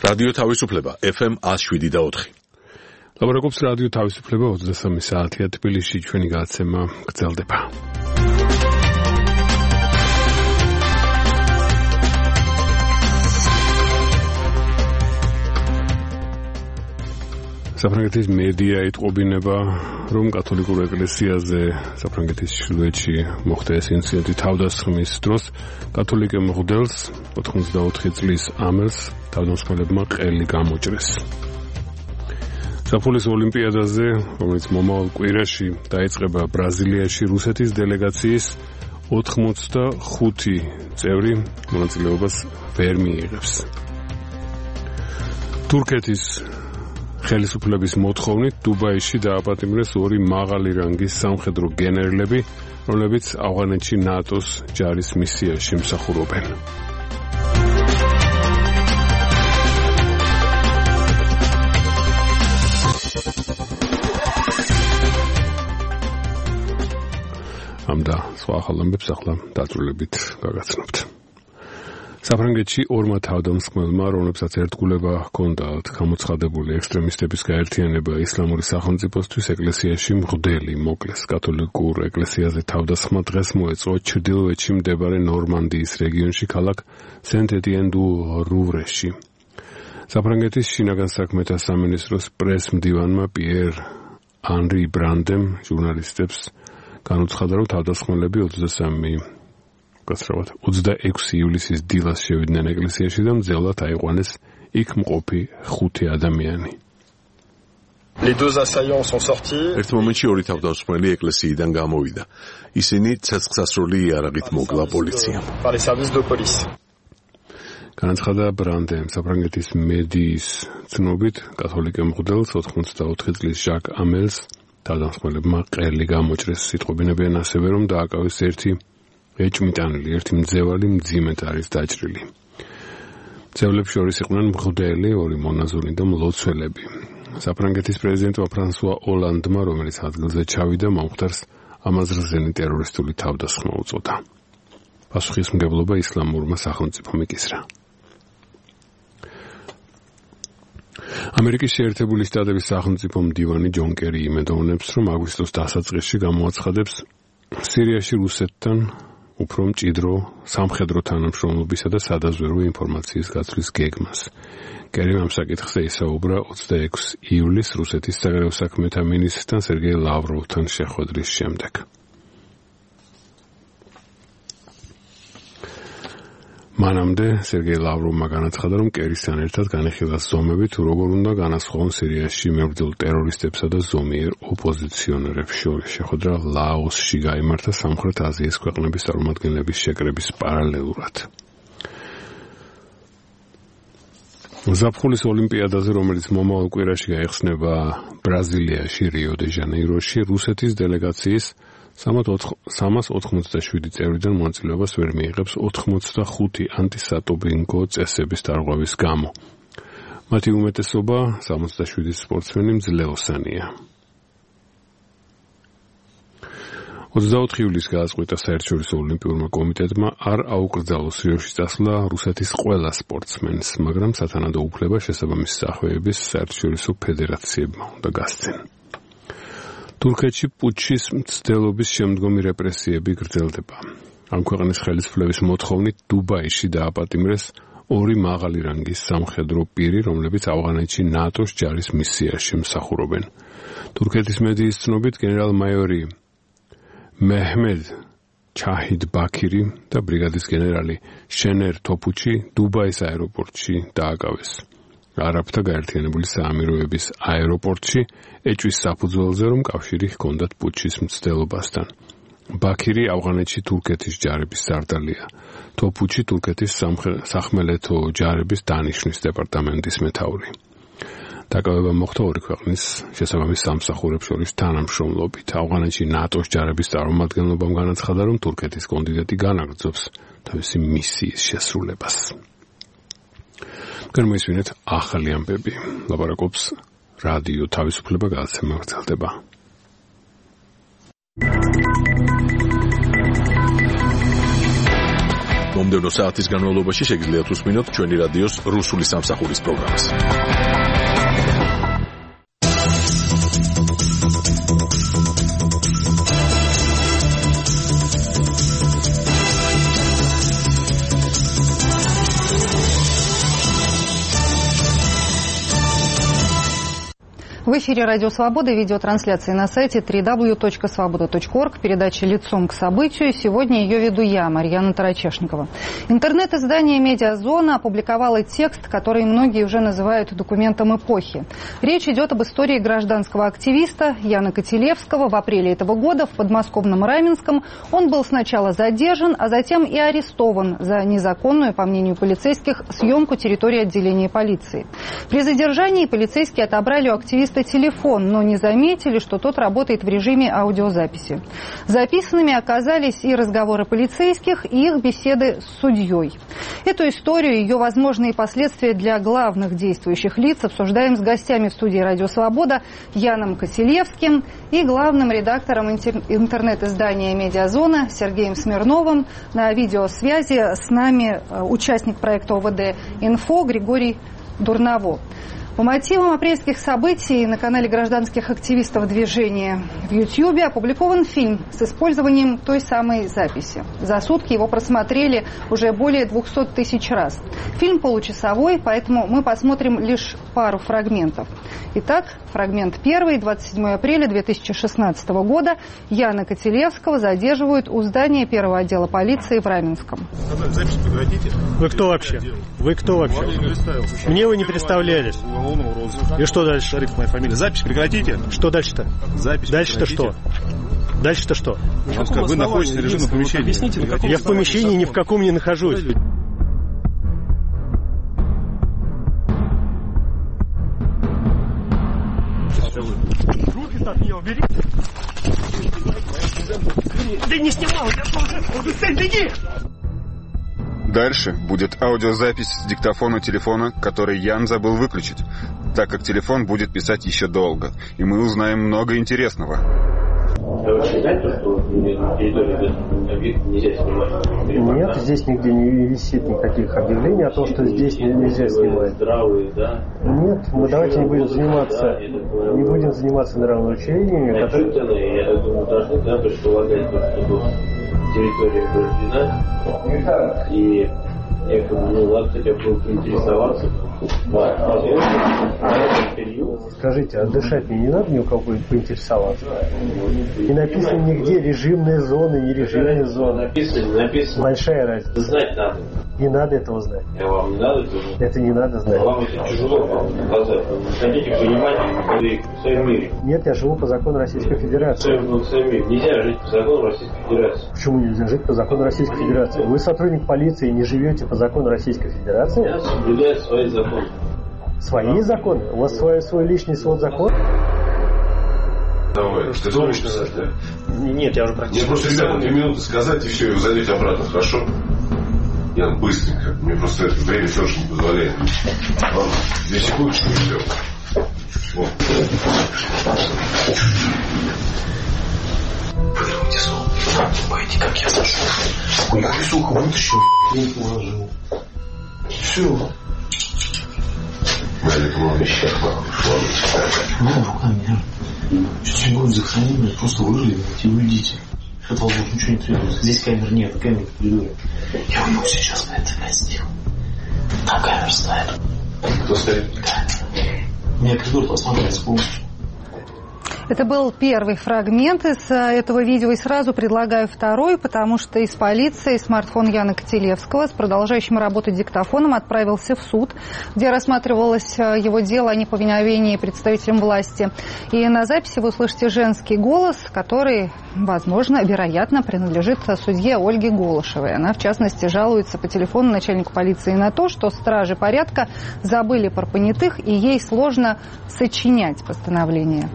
რადიო თავისუფლება FM 107.4. ლაბორატორიის რადიო თავისუფლება 23 საათია თბილისში ჩვენი გადაცემა გრძელდება. საფრანგეთის მედია იტყობინება, რომ კათოლიკურ ეკლესიაზე საფრანგეთის ჩრდილოეთში მოხდა ეს ინციდენტი თავდასხმის დროს კათოლიკე მღვდელს 84 წლის ამელს თავდამსხმელებმა ყელი გამოჭრეს. საფულის ოლიმპიადაზე, რომელიც მომავალ კვირაში დაიწყება ბრაზილიაში, რუსეთის დელეგაციის 85 წევრი მონაწილეობას ვერ მიიღებს. თურქეთის ხელისუფლების მოთხოვნით დუბაიში დააპატიმრეს 2 მაღალი რანგის სამხედრო გენერლები, რომლებიც ავღანეთში ნატოს ჯარის მისიაში მსახურობენ. ამ და სხვა ახალ ამბებს ახლა დაწვრილებით გაგაცნობთ. საფრანგეთში 2 თავდამსხმელმა, რომლებსაც ერთგულება ჰქონდათ გამოცხადებული ექსტრემისტების გაერთიანება ისლამური სახელმწიფოსთვის ეკლესიაში მღვდელი მოკლეს. კათოლიკურ ეკლესიაზე თავდასხმა დღეს მოეწყო ჩრდილოეთში მდებარე ნორმანდიის რეგიონში ქალაქ სენტ-ეტიენ-დუ-რუვრეში. საფრანგეთის შინაგან საქმეთა სამინისტროს პრეს-მდივანმა პიერ ანრი ბრანდემ ჟურნალისტებს განუცხადა, რომ თავდასხმელები 26 ივლისის დილას შევიდნენ ეკლესიაში და მძევლად აიყვანეს იქ მყოფი 5 ადამიანი. ერთ მომენტში 2 თავდამსხმელი ეკლესიიდან გამოვიდა. ისინი ცეცხლსასროლი იარაღით მოგლა პოლიციამ. განაცხადა ბრანდემ, საფრანგეთის მედიის ცნობით, კათოლიკე მღვდელს 84 წლის ჟაკ ამელს თავდამსხმელებმა ყელი გამოჭრეს. იტყობინებიან ასევე, რომ დააკავეს ერთი ეჭმიტანილი, ერთი მძევალი მძიმედ არის დაჭრილი. მძევლებს შორის იყვნენ მღვდელი, 2 მონაზონი და მლოცველები. საფრანგეთის პრეზიდენტმა ფრანსუა ოლანდმა, რომელიც ადგილზე ჩავიდა, მომხდარს ამაზრზენი ტერორისტული თავდასხმა უწოდა. პასუხისმგებლობა ისლამურმა სახელმწიფომ იკისრა. ამერიკის შეერთებული შტატების სახელმწიფო მდივანი ჯონ კერი იმედოვნებს, რომ აგვისტოს დასაწყისში გამოაცხადებს სირიაში რუსეთთან უფრო მჭიდრო სამხედრო თანამშრომლობისა და სადაზვერვო ინფორმაციის გაცვლის გეგმას. კერიმ ამ საკითხზე ისაუბრა 26 ივლისს რუსეთის საგარეო საქმეთა მინისტრთან სერგეი ლავროვთან შეხვედრის შემდეგ. მანამდე სერგეი ლავროვმა განაცხადა, რომ კერისთან ერთად განიხილა ზომები, თუ როგორ უნდა განასხვაონ სირიაში მებრძოლ ტერორისტებსა და ზომიერ ოპოზიციონერებს შორის. შეხვედრა ლაოსში გაიმართა სამხრეთ აზიის ქვეყნების წარმომადგენლების შეკრების პარალელურად. ზაფხულის ოლიმპიადაზე, რომელიც მომავალ კვირაში გაიხსნება ბრაზილიაში, რიო-დე-ჟანეიროში, რუსეთის დელეგაციის 387 წევრიდან მონაწილეობას ვერ მიიღებს 85 ანტისატობინგო წესების დარღვევის გამო. მათი უმეტესობა 67 სპორტსმენი მძლეოსანია. 24 ივლისს გააწყვეტა საერთაშორისო ოლიმპიურმა კომიტეტმა არ აუკრძალოს რიოში წასვლა რუსეთის ყველა სპორტსმენს, მაგრამ სათანადო უფლება შესაბამისი სახვევების საერთაშორისო ფედერაციებმა უნდა გასცენ. თურქეთში პუჩის მცდელობის შემდგომი რეპრესიები გრძელდება. ამ ქვეყნის ხელისუფლების მოთხოვნით დუბაიში დააპატიმრეს 2 მაღალი რანგის სამხედრო პირი, რომლებიც ავღანეთში ნატოს ჯარის მისიაში მსახურობენ. თურქეთის მედიის ცნობით გენერალ-მაიორი მეჰმედ ჩაჰიდ ბაქირი და ბრიგადის გენერალი შენერ თოფუჩი დუბაის აეროპორტში დააკავეს. არაბთა გაერთიანებული საამიროების აეროპორტში ეჭვის საფუძველზე, რომ კავშირი ჰქონდათ პუჩის მცდელობასთან. ბაქირი ავღანეთში თურქეთის ჯარების სარდალია. თოფუჩი თურქეთის სახმელეთო ჯარების დანიშვნის დეპარტამენტის მეთაური. დაკავება მოხდა 2 ქვეყნის შესაბამის სამსახურებს შორის თანამშრომლობით. ავღანეთში ნატოს ჯარების წარმომადგენლობამ განაცხადა, რომ თურქეთის კონტინენტი განაგრძობს თავისი მისიის შესრულებას. განმოისმინეთ ახალი ამბები. ლაბორატორიის რადიო თავისუფლება გადაცემა გრძელდება. მომდევნო საათის განმავლობაში შეგიძლიათ უსმინოთ ჩვენი რადიოს რუსული სამსახურის პროგრამას. В эфире «Радио Свобода», видеотрансляции на сайте www.svoboda.org, передача «Лицом к событию». Сегодня ее веду я, Марьяна Тарачешникова. Интернет-издание «Медиазона» опубликовало текст, который многие уже называют документом эпохи. Речь идет об истории гражданского активиста Яна Котелевского. В апреле этого года в подмосковном Раменском он был сначала задержан, а затем и арестован за незаконную, по мнению полицейских, съемку территории отделения полиции. При задержании полицейские отобрали у активиста телефон, но не заметили, что тот работает в режиме аудиозаписи. Записанными оказались и разговоры полицейских, и их беседы с судьей. Эту историю и ее возможные последствия для главных действующих лиц обсуждаем с гостями в студии «Радио Свобода» Яном Котелевским и главным редактором интернет-издания «Медиазона» Сергеем Смирновым. На видеосвязи с нами участник проекта ОВД «Инфо» Григорий Дурново. По мотивам апрельских событий на канале гражданских активистов движения в Ютьюбе опубликован фильм с использованием той самой записи. За сутки его просмотрели уже более 200 тысяч раз. Фильм получасовой, поэтому мы посмотрим лишь пару фрагментов. Итак, фрагмент первый. 27 апреля 2016 года Яна Котелевского задерживают у здания первого отдела полиции в Раменском. Запись прекратите. Вы кто вообще? Вы кто вообще? Мне вы не представлялись. И что дальше? Шариф, моя фамилия. Запись прекратите. Что дальше-то? Запись дальше-то что? Дальше-то что? Вы находитесь в режимном помещении. Я в помещении ни в каком не нахожусь. Руки от нее убери. Да не снимал, я тоже. Беги! Дальше будет аудиозапись с диктофона телефона, который Ян забыл выключить, так как телефон будет писать еще долго, и мы узнаем много интересного. Вы считаете, что территорию нельзя снимать? Нет, здесь нигде не висит никаких объявлений о том, что здесь нельзя снимать. Здравые, да? Нет, мы давайте не будем заниматься нравоучениями, которые... Я думаю, должны предполагать, что территория ограждена, и надо хотя бы поинтересоваться. Скажите, а дышать мне не надо ни у кого поинтересоваться? Не написано нигде режимные зоны, не режимные зоны. Написано. Большая разница. Знать надо. Не надо этого знать. Вам не надо этого знать? Это не надо знать. Вам это тяжело в глазах. Вы хотите понимать в своем мире. Нет, я живу по закону Российской Федерации. В своем мире. Нельзя жить по закону Российской Федерации. Почему нельзя жить по закону Российской Федерации? Вы сотрудник полиции и не живете по закону Российской Федерации? Я соблюдаю свои законы. Свои законы? У вас свой личный свод закон? Давай, ты сможешь писать, да? Нет, я уже практически... Мне просто, ребята, 2 минуты сказать, и все, и вы зайдете обратно, хорошо? Я быстренько. Мне просто это время тоже не позволяет. Ладно, 2 секундочки, и все. Вот. Поднимите сон. Пойди, как я зашел. Ой, сука, вытащил, не положил. Все. Малик, много вещей, Ну, руками, сейчас будет захоронение, просто вырыли и уйдите. От вас больше ничего не требуется. Здесь камер нет, камер в коридоре. Я уйду сейчас на это опять сделаю. Там камера стоит. Кто стоит? Камера. У меня коридор посматривается полностью. Это был первый фрагмент из этого видео, и сразу предлагаю второй, потому что из полиции смартфон Яна Котелевского с продолжающим работать диктофоном отправился в суд, где рассматривалось его дело о неповиновении представителям власти. И на записи вы услышите женский голос, который, возможно, вероятно, принадлежит судье Ольге Голышевой. Она, в частности, жалуется по телефону начальнику полиции на то, что стражи порядка забыли про понятых, и ей сложно сочинять постановление.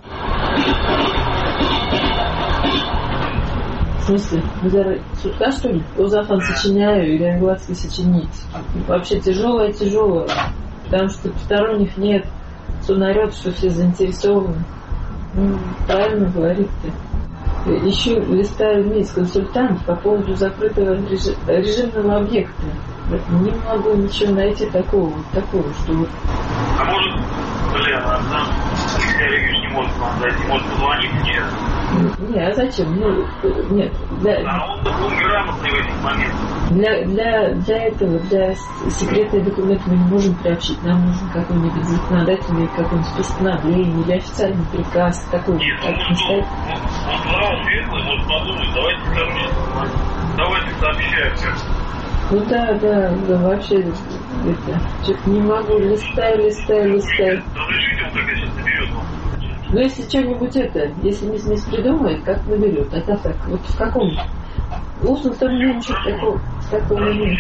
В смысле? Вы сутка, что ли? Узафан сочиняю или английский сочинить? Вообще тяжелое. Потому что посторонних нет. Сон орет, что все заинтересованы. Правильно говорит ты. Еще листаю вниз консультант по поводу закрытого режимного объекта. Не могу ничего найти такого, что вот... А может, Алексей Олегович не может вам зайти, может позвонить мне? Не, а зачем? Нет. Он грамотный в этих моментах. Для этого, для секретных документов мы не можем приобщить. Нам нужен какой-нибудь законодательный, какой-нибудь постановление или официальный приказ. Такой, нет, он светлый, может подумать, давайте ко мне. Давайте сообщаемся. Ну да, вообще это, что-то не могу, листаю. Разрешите, он как я сейчас наберет вам. Ну если что-нибудь если мисс придумает, как наберет, это так, вот в каком устном там ничего такого нет.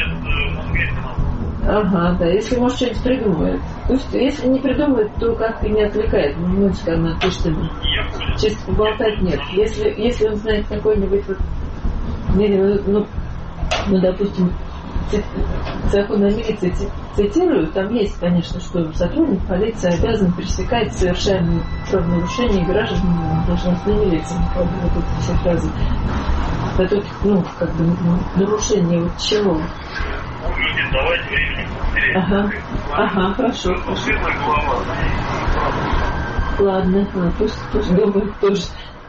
Ага, да, если может что-нибудь придумает. Пусть, если не придумает, то как-то не отвлекает. Ну, скажем, то, что чисто поболтать нет. Если он знает какой-нибудь допустим, закон о милиции цитирую, там есть, конечно, что сотрудник полиции обязан пресекать совершаемые правонарушения граждан должностными лицами. Вот эти все фразы. А тут, нарушение вот чего? Давайте времени. Ага, хорошо. Ладно, пусть думают тоже.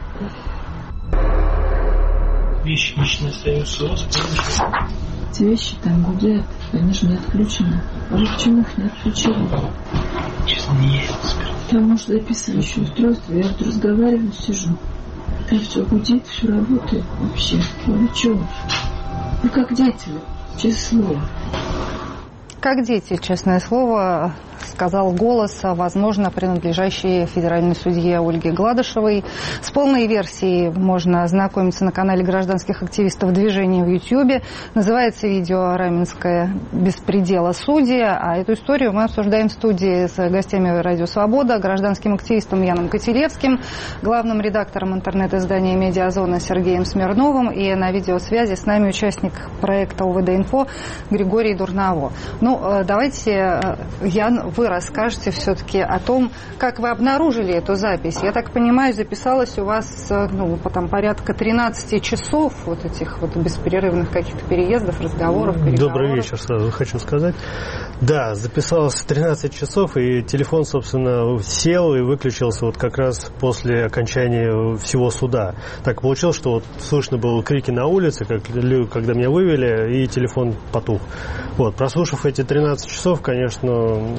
Вещи лично остаются у вас, эти вещи там гудят, они же не отключены. Почему их не отключили? Честно, не я это Там может записывающее устройство, я вот разговариваю, сижу. Там все гудит, все работает вообще. Ну что? Ну как дети, честное слово. Как дети, честное слово, сказал голос, возможно, принадлежащий федеральной судье Ольге Гладышевой. С полной версией можно ознакомиться на канале гражданских активистов движения в YouTube. Называется видео «Раменское беспредела судьи». А эту историю мы обсуждаем в студии с гостями «Радио Свобода», гражданским активистом Яном Котелевским, главным редактором интернет-издания «Медиазона» Сергеем Смирновым и на видеосвязи с нами участник проекта УВД-Инфо Григорий Дурново. Давайте, Ян, вы расскажете все-таки о том, как вы обнаружили эту запись. Я так понимаю, записалось у вас там порядка 13 часов вот этих вот бесперерывных каких-то переездов, разговоров, переговоров. Добрый вечер, сразу хочу сказать. Да, записалось 13 часов, и телефон, собственно, сел и выключился вот как раз после окончания всего суда. Так получилось, что вот слышно было крики на улице, когда меня вывели, и телефон потух. Вот, прослушав эти 13 часов, конечно,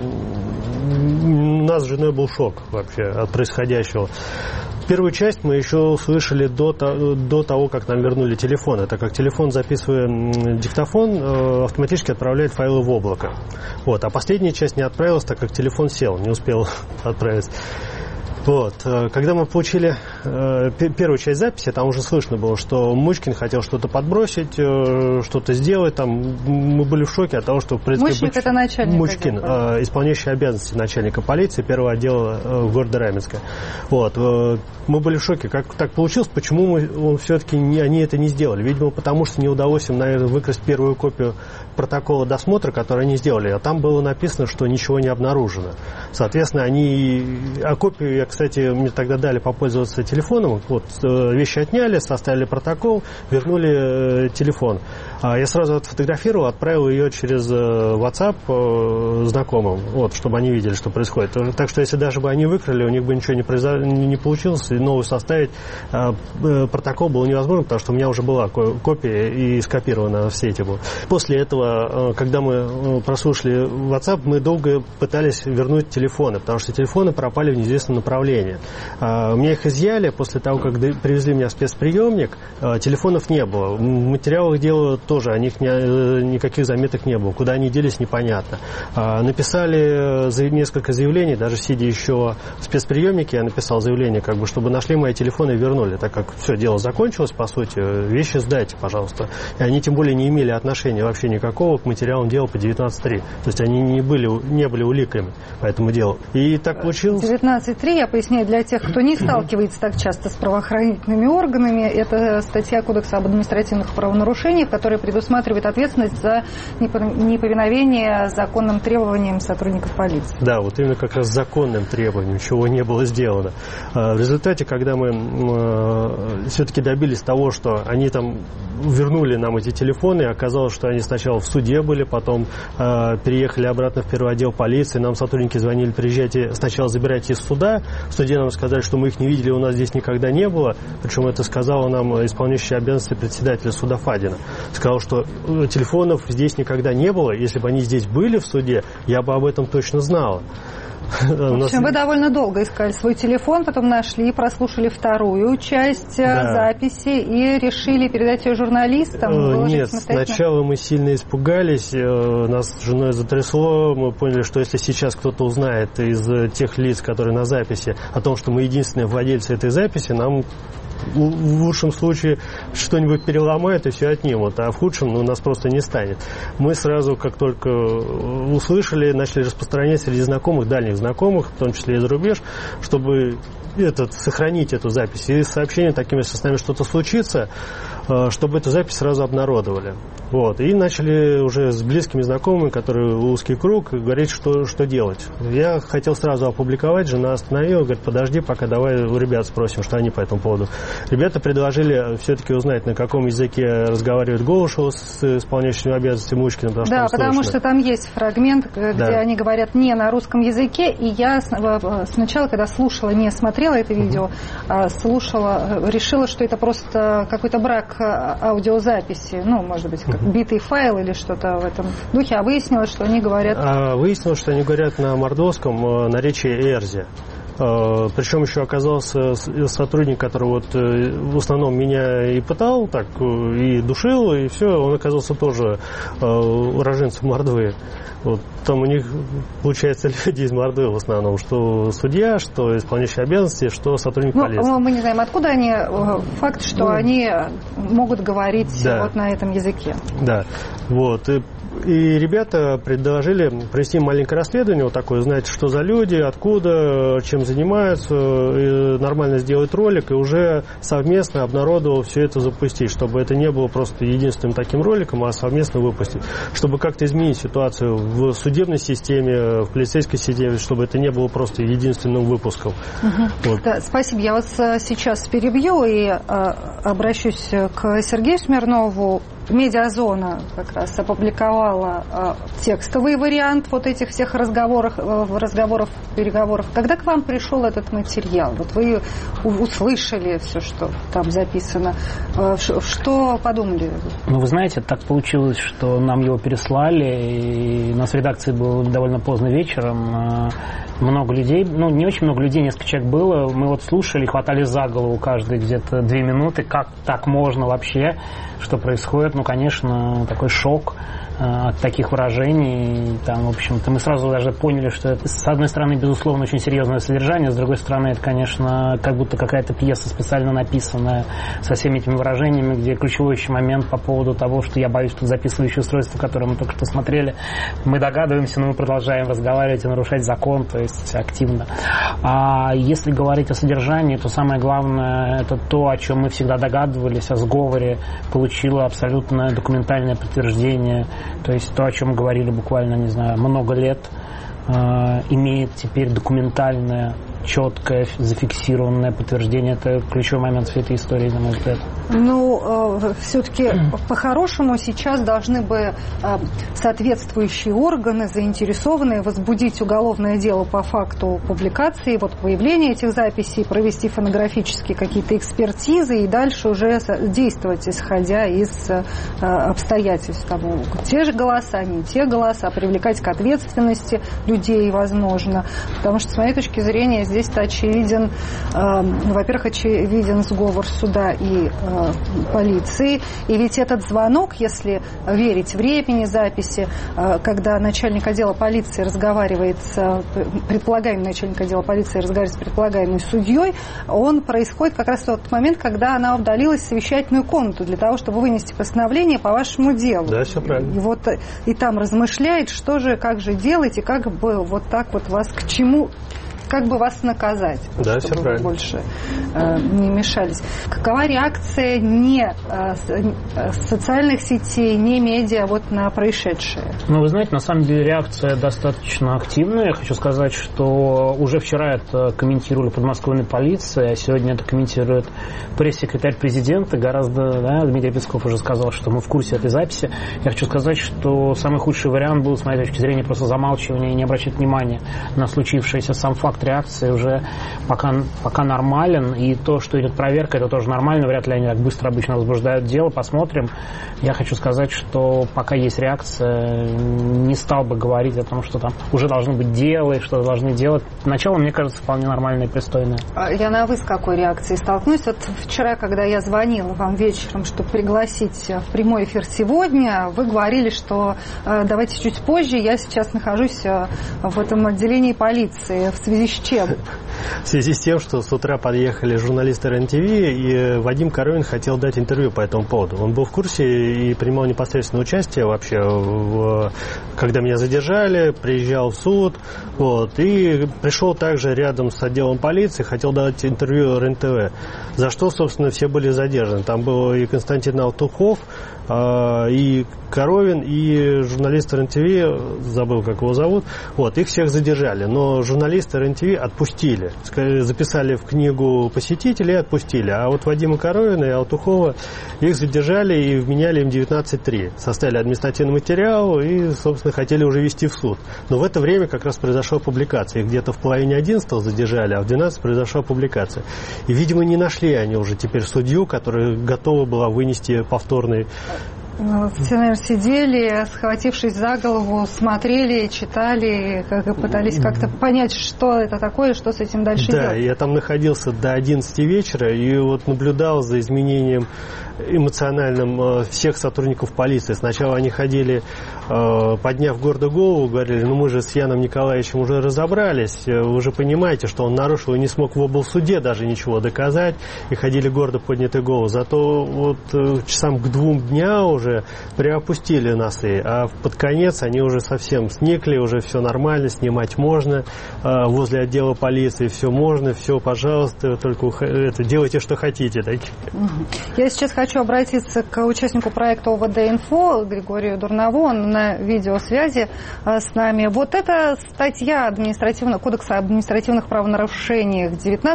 у нас с женой был шок вообще от происходящего. Первую часть мы еще услышали до того, как нам вернули телефон. Так как телефон, записывая диктофон, автоматически отправляет файлы в облако. Вот. А последняя часть не отправилась, так как телефон сел, не успел отправить. Вот. Когда мы получили первую часть записи, там уже слышно было, что Мучкин хотел что-то подбросить, что-то сделать. Там мы были в шоке от того, что... Мучкин — это начальник. Мучкин, исполняющий обязанности начальника полиции первого отдела города Раменска. Вот. Мы были в шоке. Как так получилось? Почему они это не сделали? Видимо, потому что не удалось им, наверное, выкрасть первую копию протокола досмотра, который они сделали. А там было написано, что ничего не обнаружено. Соответственно, а копию, кстати, мне тогда дали попользоваться телефоном. Вот, вещи отняли, составили протокол, вернули телефон. Я сразу отфотографировал, отправил ее через WhatsApp знакомым, вот, чтобы они видели, что происходит. Так что, если даже бы они выкрали, у них бы ничего не получилось, и новую составить протокол было невозможно, потому что у меня уже была копия и скопирована в сети была. После этого, когда мы прослушали WhatsApp, мы долго пытались вернуть телефоны, потому что телефоны пропали в неизвестном направлении. Мне их изъяли после того, как привезли меня в спецприемник, телефонов не было. В материалах дела тоже о них никаких заметок не было. Куда они делись, непонятно. Написали несколько заявлений, даже сидя еще в спецприемнике, я написал заявление, чтобы чтобы нашли мои телефоны и вернули, так как все дело закончилось, по сути, вещи сдайте, пожалуйста. И они тем более не имели отношения вообще никакого к материалам дела по 19.3. То есть они не были уликами по этому делу. И так получилось. 19.3, я поясняю для тех, кто не сталкивается так часто с правоохранительными органами, это статья Кодекса об административных правонарушениях, в которой предусматривает ответственность за неповиновение законным требованиям сотрудников полиции. Да, вот именно как раз законным требованиям, чего не было сделано. В результате, когда мы все-таки добились того, что они там вернули нам эти телефоны, оказалось, что они сначала в суде были, потом переехали обратно в первый отдел полиции, нам сотрудники звонили: приезжайте, сначала забирайте из суда. В суде нам сказали, что мы их не видели, у нас здесь никогда не было. Причем это сказала нам исполняющая обязанности председателя суда Фадина. Сказал, что телефонов здесь никогда не было. Если бы они здесь были в суде, я бы об этом точно знала. В общем, вы довольно долго искали свой телефон, потом нашли, прослушали вторую часть записи и решили передать ее журналистам? Нет, сначала мы сильно испугались, нас с женой затрясло, мы поняли, что если сейчас кто-то узнает из тех лиц, которые на записи, о том, что мы единственные владельцы этой записи, нам в лучшем случае что-нибудь переломают и все отнимут, а в худшем нас просто не станет. Мы сразу, как только услышали, начали распространять среди знакомых, дальних знакомых, в том числе и за рубеж, чтобы сохранить эту запись. И сообщение таким, если с нами что-то случится, чтобы эту запись сразу обнародовали. Вот. И начали уже с близкими знакомыми, которые узкий круг, говорить, что делать. Я хотел сразу опубликовать, жена остановила, говорит: подожди, пока давай у ребят спросим, что они по этому поводу. Ребята предложили все-таки узнать, на каком языке разговаривает Голышева с исполняющим обязанности Мучкиным. Потому что там есть фрагмент, где они говорят не на русском языке, и я сначала, когда слушала, не смотрела это видео, слушала, решила, что это просто какой-то брак аудиозаписи, может быть, как битый файл или что-то в этом духе, а выяснилось, что они говорят... Выяснилось, что они говорят на мордовском наречии Эрзи. Причем еще оказался сотрудник, который в основном меня и пытал, так и душил, и все, он оказался тоже уроженцем Мордвы. Там у них, получается, люди из Мордвы в основном, что судья, что исполняющий обязанности, что сотрудник полиции. Мы не знаем, откуда они, факт, что они могут говорить на этом языке. Да, И ребята предложили провести маленькое расследование, такое, знаете, что за люди, откуда, чем занимаются, и нормально сделать ролик и уже совместно обнародовал все это запустить, чтобы это не было просто единственным таким роликом, а совместно выпустить. Чтобы как-то изменить ситуацию в судебной системе, в полицейской системе, чтобы это не было просто единственным выпуском. Да, спасибо. Я вас сейчас перебью и обращусь к Сергею Смирнову. Медиазона как раз опубликовала текстовый вариант этих всех переговоров. Когда к вам пришел этот материал? Вы услышали все, что там записано. Что подумали? Вы знаете, так получилось, что нам его переслали, и у нас в редакции было довольно поздно вечером. Много людей, не очень много людей, несколько человек было. Мы слушали, хватали за голову каждые где-то 2 минуты. Как так можно вообще? Что происходит? Конечно, такой шок от таких выражений. Там, в общем-то, мы сразу даже поняли, что это, с одной стороны, безусловно, очень серьезное содержание, с другой стороны, это, конечно, как будто какая-то пьеса специально написанная со всеми этими выражениями, где ключевой еще момент по поводу того, что я боюсь, что записывающее устройство, которое мы только что смотрели, мы догадываемся, но мы продолжаем разговаривать и нарушать закон, то есть активно. А если говорить о содержании, то самое главное, это то, о чем мы всегда догадывались, о сговоре, получило абсолютно документальное подтверждение. То есть то, о чем говорили буквально, много лет, имеет теперь документальное, четкое, зафиксированное подтверждение. Это ключевой момент всей этой истории, на мой взгляд. Все-таки по-хорошему сейчас должны бы соответствующие органы, заинтересованные, возбудить уголовное дело по факту публикации, появления этих записей, провести фонографические какие-то экспертизы и дальше уже действовать, исходя из обстоятельств того. Те же голоса, не те голоса, привлекать к ответственности людей, возможно. Потому что, с моей точки зрения, здесь-то очевиден, во-первых, очевиден сговор суда и полиции. И ведь этот звонок, если верить времени записи, когда начальник отдела полиции разговаривает предполагаемый начальник отдела полиции разговаривает с предполагаемой судьей, он происходит как раз в тот момент, когда она удалилась в совещательную комнату для того, чтобы вынести постановление по вашему делу. Да, все правильно. И там размышляет, как же делать, и как бы так вас к чему как бы вас наказать, да, чтобы вы больше не мешались. Какова реакция не социальных сетей, не медиа вот на происшедшее? Ну, вы знаете, на самом деле реакция достаточно активная. Я хочу сказать, что уже вчера это комментировали подмосковная полиция, а сегодня это комментирует пресс-секретарь президента. Дмитрий Песков уже сказал, что мы в курсе этой записи. Я хочу сказать, что самый худший вариант был, с моей точки зрения, просто замалчивание и не обращать внимания на случившееся. Сам факт реакции уже пока нормален, и то, что идет проверка, это тоже нормально. Вряд ли они так быстро обычно возбуждают дело. Посмотрим. Я хочу сказать, что пока есть реакция, не стал бы говорить о том, что там уже должно быть дело и что должны делать. Начало, мне кажется, вполне нормальное и пристойное. Яна, а вы с какой реакцией столкнулись? Вот вчера, когда я звонила вам вечером, чтобы пригласить в прямой эфир сегодня, вы говорили, что давайте чуть позже, я сейчас нахожусь в этом отделении полиции. В связи с чем? В связи с тем, что с утра подъехали журналисты РЕН-ТВ, и Вадим Коровин хотел дать интервью по этому поводу. Он был в курсе и принимал непосредственное участие вообще, когда меня задержали, приезжал в суд, и пришел также рядом с отделом полиции, хотел дать интервью РЕН-ТВ, за что, собственно, все были задержаны. Там был и Константин Алтухов, и Коровин, и журналист РЕН-ТВ, забыл, как его зовут, их всех задержали, но журналисты РЕН-ТВ отпустили, записали в книгу посетителей и отпустили, а вот Вадима Коровина и Алтухова их задержали и вменяли им 19.3, составили административный материал и, собственно, хотели уже вести в суд, но в это время как раз произошла публикация, их где-то в половине 11-го задержали, а в 12 произошла публикация, и, видимо, не нашли они уже теперь судью, которая готова была вынести повторный. Все, наверное, сидели, схватившись за голову, смотрели, читали, пытались как-то понять, что это такое, что с этим дальше делать. Да, я там находился до 11 вечера и наблюдал за изменением эмоциональным всех сотрудников полиции. Сначала они ходили, подняв гордо голову, говорили, мы же с Яном Николаевичем уже разобрались, вы же понимаете, что он нарушил и не смог в облсуде даже ничего доказать, и ходили гордо поднятой голову. Зато часам к 2 дня уже приопустили носы, а под конец они уже совсем сникли, уже все нормально, снимать можно, возле отдела полиции все можно, все, пожалуйста, только делайте, что хотите. Я сейчас хочу обратиться к участнику проекта ОВД-Инфо Григорию Дурнову, он на видеосвязи с нами. Вот эта статья Кодекса административных правонарушений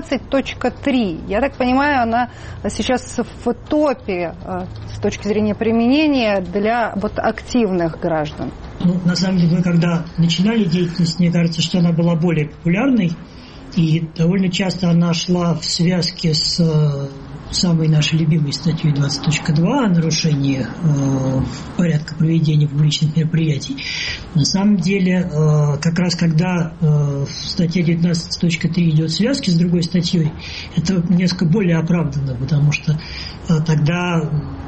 19.3, я так понимаю, она сейчас в топе с точки зрения применения для активных граждан. На самом деле, мы когда начинали деятельность, мне кажется, что она была более популярной, и довольно часто она шла в связке с самой нашей любимой статьей 20.2 о нарушении порядка проведения публичных мероприятий. На самом деле, как раз когда статья 19.3 идет в связке с другой статьей, это несколько более оправданно, потому что тогда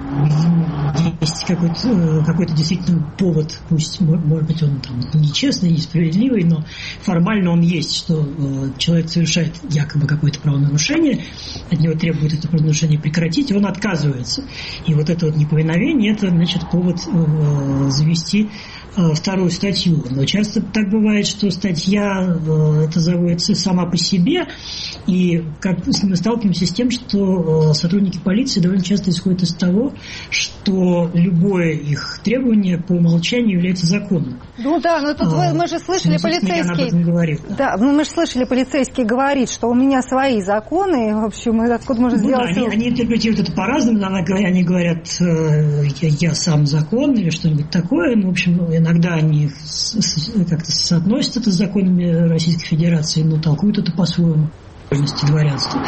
есть какой-то действительно повод, пусть, может быть, он там нечестный, несправедливый, но формально он есть, что человек совершает якобы какое-то правонарушение, от него требует это правонарушение прекратить, и он отказывается. И вот это неповиновение, это, значит, повод завести вторую статью. Но часто так бывает, что статья это заводится сама по себе, и мы сталкиваемся с тем, что сотрудники полиции довольно часто исходят из того, что любое их требование по умолчанию является законным. Ну да, но тут мы же слышали полицейский. Да, мы же слышали полицейский говорит, что у меня свои законы, в общем, откуда можно сделать. Да, они интерпретируют это по-разному, они говорят, я сам закон или что-нибудь такое, в общем, иногда они как-то соотносят это с законами Российской Федерации, но толкуют это по-своему. Дворянства.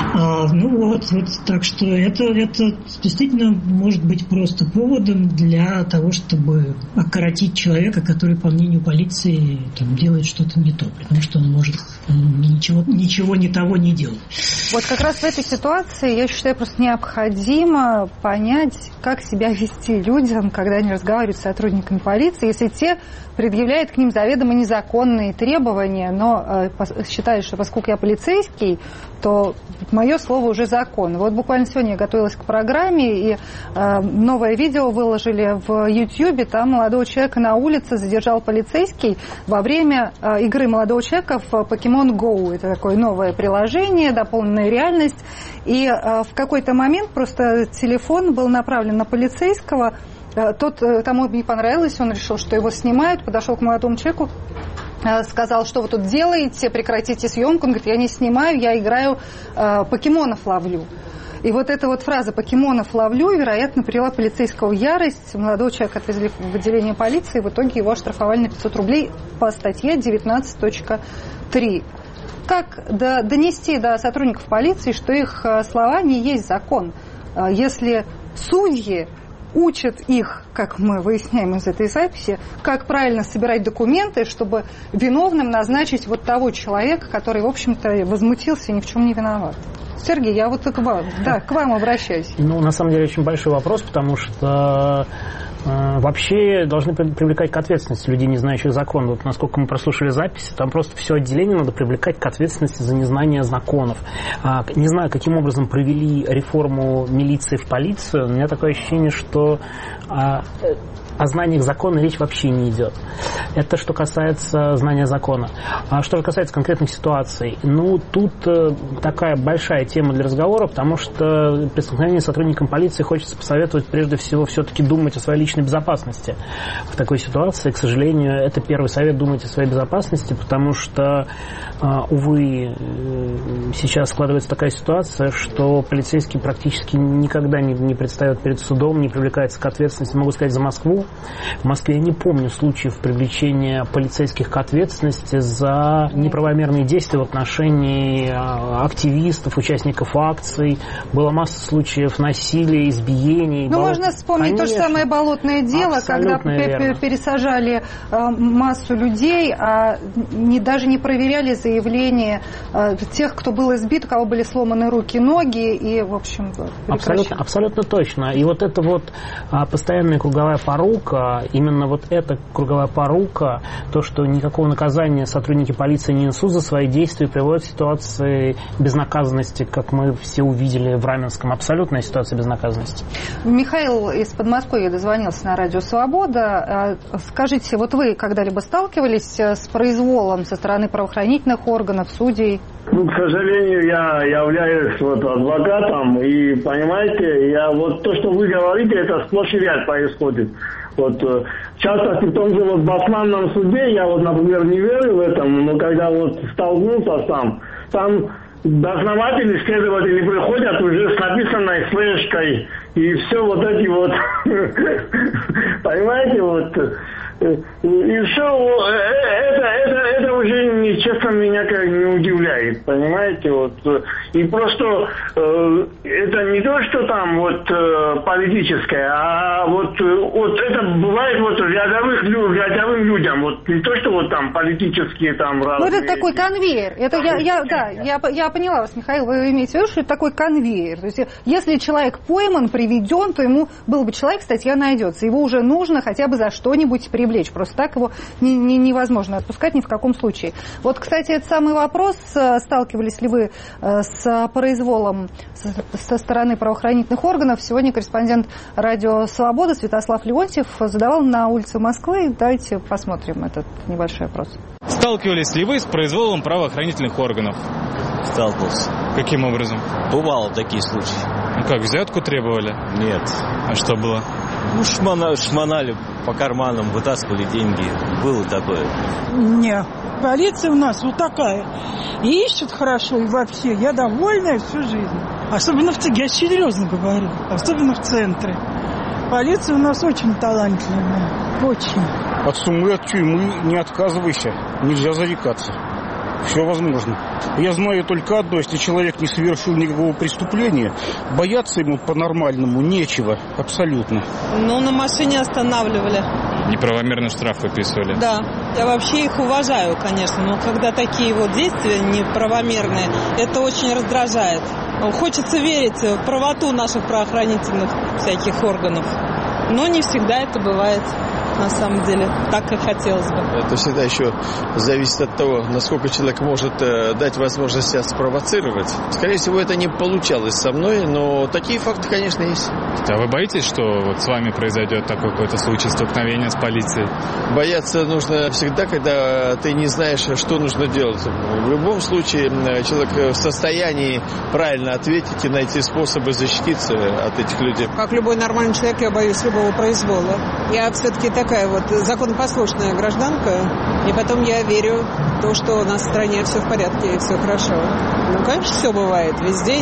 Так что это действительно может быть просто поводом для того, чтобы окоротить человека, который, по мнению полиции, делает что-то не то, потому что он может ничего не того не делать. Вот как раз в этой ситуации, я считаю, просто необходимо понять, как себя вести людям, когда они разговаривают с сотрудниками полиции, если те предъявляют к ним заведомо незаконные требования, но считают, что поскольку я полицейский, полицейский, то мое слово уже закон. Вот буквально сегодня я готовилась к программе, и новое видео выложили в YouTube. Там молодого человека на улице задержал полицейский во время игры молодого человека в Pokemon Go. Это такое новое приложение, дополненная реальность. И в какой-то момент просто телефон был направлен на полицейского. Тот, тому не понравилось, он решил, что его снимают, подошел к молодому человеку, сказал, что вы тут делаете, прекратите съемку. Он говорит, я не снимаю, я играю, покемонов ловлю. И вот эта вот фраза «покемонов ловлю», вероятно, привела полицейского в ярость. Молодого человека отвезли в отделение полиции, в итоге его оштрафовали на 500 рублей по статье 19.3. Как донести до сотрудников полиции, что их слова не есть закон? Если судьи учат их, как мы выясняем из этой записи, как правильно собирать документы, чтобы виновным назначить вот того человека, который, в общем-то, возмутился и ни в чем не виноват. Сергей, я вот к вам обращаюсь. На самом деле, очень большой вопрос, потому что вообще должны привлекать к ответственности людей, не знающих закон. Вот насколько мы прослушали записи, там просто все отделение надо привлекать к ответственности за незнание законов. Не знаю, каким образом провели реформу милиции в полицию. У меня такое ощущение, что о знаниях закона речь вообще не идет. Это что касается знания закона. А что же касается конкретных ситуаций, тут такая большая тема для разговора, потому что при столкновении с сотрудником полиции хочется посоветовать прежде всего все-таки думать о своей личной безопасности. В такой ситуации, к сожалению, это первый совет — думать о своей безопасности, потому что, увы, сейчас складывается такая ситуация, что полицейский практически никогда не предстает перед судом, не привлекается к ответственности. Могу сказать за Москву. В Москве я не помню случаев привлечения полицейских к ответственности за неправомерные действия в отношении активистов, участников акций. Была масса случаев насилия, избиений. Можно вспомнить то же самое болотное дело, когда пересажали массу людей, а даже не проверяли заявления тех, кто был избит, у кого были сломаны руки, ноги, и, в общем, абсолютно точно. И вот это вот постоянная круговая порука, именно вот эта круговая порука, то, что никакого наказания сотрудники полиции не несут за свои действия, приводит к ситуации безнаказанности, как мы все увидели в Раменском. Абсолютная ситуация безнаказанности. Михаил из Подмосковья дозвонился на радио «Свобода». Скажите, вот вы когда-либо сталкивались с произволом со стороны правоохранительных органов, судей? К сожалению, я являюсь адвокатом, и, понимаете, то, что вы говорите, это сплошь и ряд происходит. В частности, в том же Басманном суде я, например, не верю в это, но когда столкнулся там дознаватели, следователи приходят уже с написанной флешкой, и все понимаете, и все, это уже, честно, меня как не удивляет, понимаете, и просто это не то, что там политическое, а это бывает рядовым людям, не то, что там политические там разные. Это такой конвейер, это я поняла вас, Михаил, вы имеете в виду, что это такой конвейер, то есть если человек пойман, приведен, то ему был бы человек, статья найдется, его уже нужно хотя бы за что-нибудь привлечь. Просто так его невозможно отпускать ни в каком случае. Кстати, это самый вопрос. Сталкивались ли вы с произволом со стороны правоохранительных органов? Сегодня корреспондент радио «Свобода» Святослав Леонтьев задавал на улице Москвы. Давайте посмотрим этот небольшой опрос. Сталкивались ли вы с произволом правоохранительных органов? Сталкивался. Каким образом? Бывало такие случаи. Как, взятку требовали? Нет. А что было? Шмонали по карманам, вытаскивали деньги. Было такое. Не, полиция у нас такая. И ищут хорошо, и вообще. Я довольна всю жизнь. Особенно я серьезно говорю. Особенно в центре. Полиция у нас очень талантливая. Очень. От суммы, от тюрьмы не отказывайся. Нельзя зарекаться. Все возможно. Я знаю только одно: если человек не совершил никакого преступления, бояться ему по-нормальному нечего. Абсолютно. На машине останавливали. Неправомерный штраф выписывали? Да. Я вообще их уважаю, конечно, но когда такие действия неправомерные, это очень раздражает. Хочется верить в правоту наших правоохранительных всяких органов, но не всегда это бывает. на самом деле, так как хотелось бы. Это всегда еще зависит от того, насколько человек может дать возможность себя спровоцировать. Скорее всего, это не получалось со мной, но такие факты, конечно, есть. А вы боитесь, что вот с вами произойдет такой какой-то случай столкновения с полицией? Бояться нужно всегда, когда ты не знаешь, что нужно делать. В любом случае, человек в состоянии правильно ответить и найти способы защититься от этих людей. Как любой нормальный человек, я боюсь любого произвола. Я все-таки такая вот законопослушная гражданка, и потом я верю в то, что у нас в стране все в порядке и все хорошо. Ну, конечно, все бывает. Везде,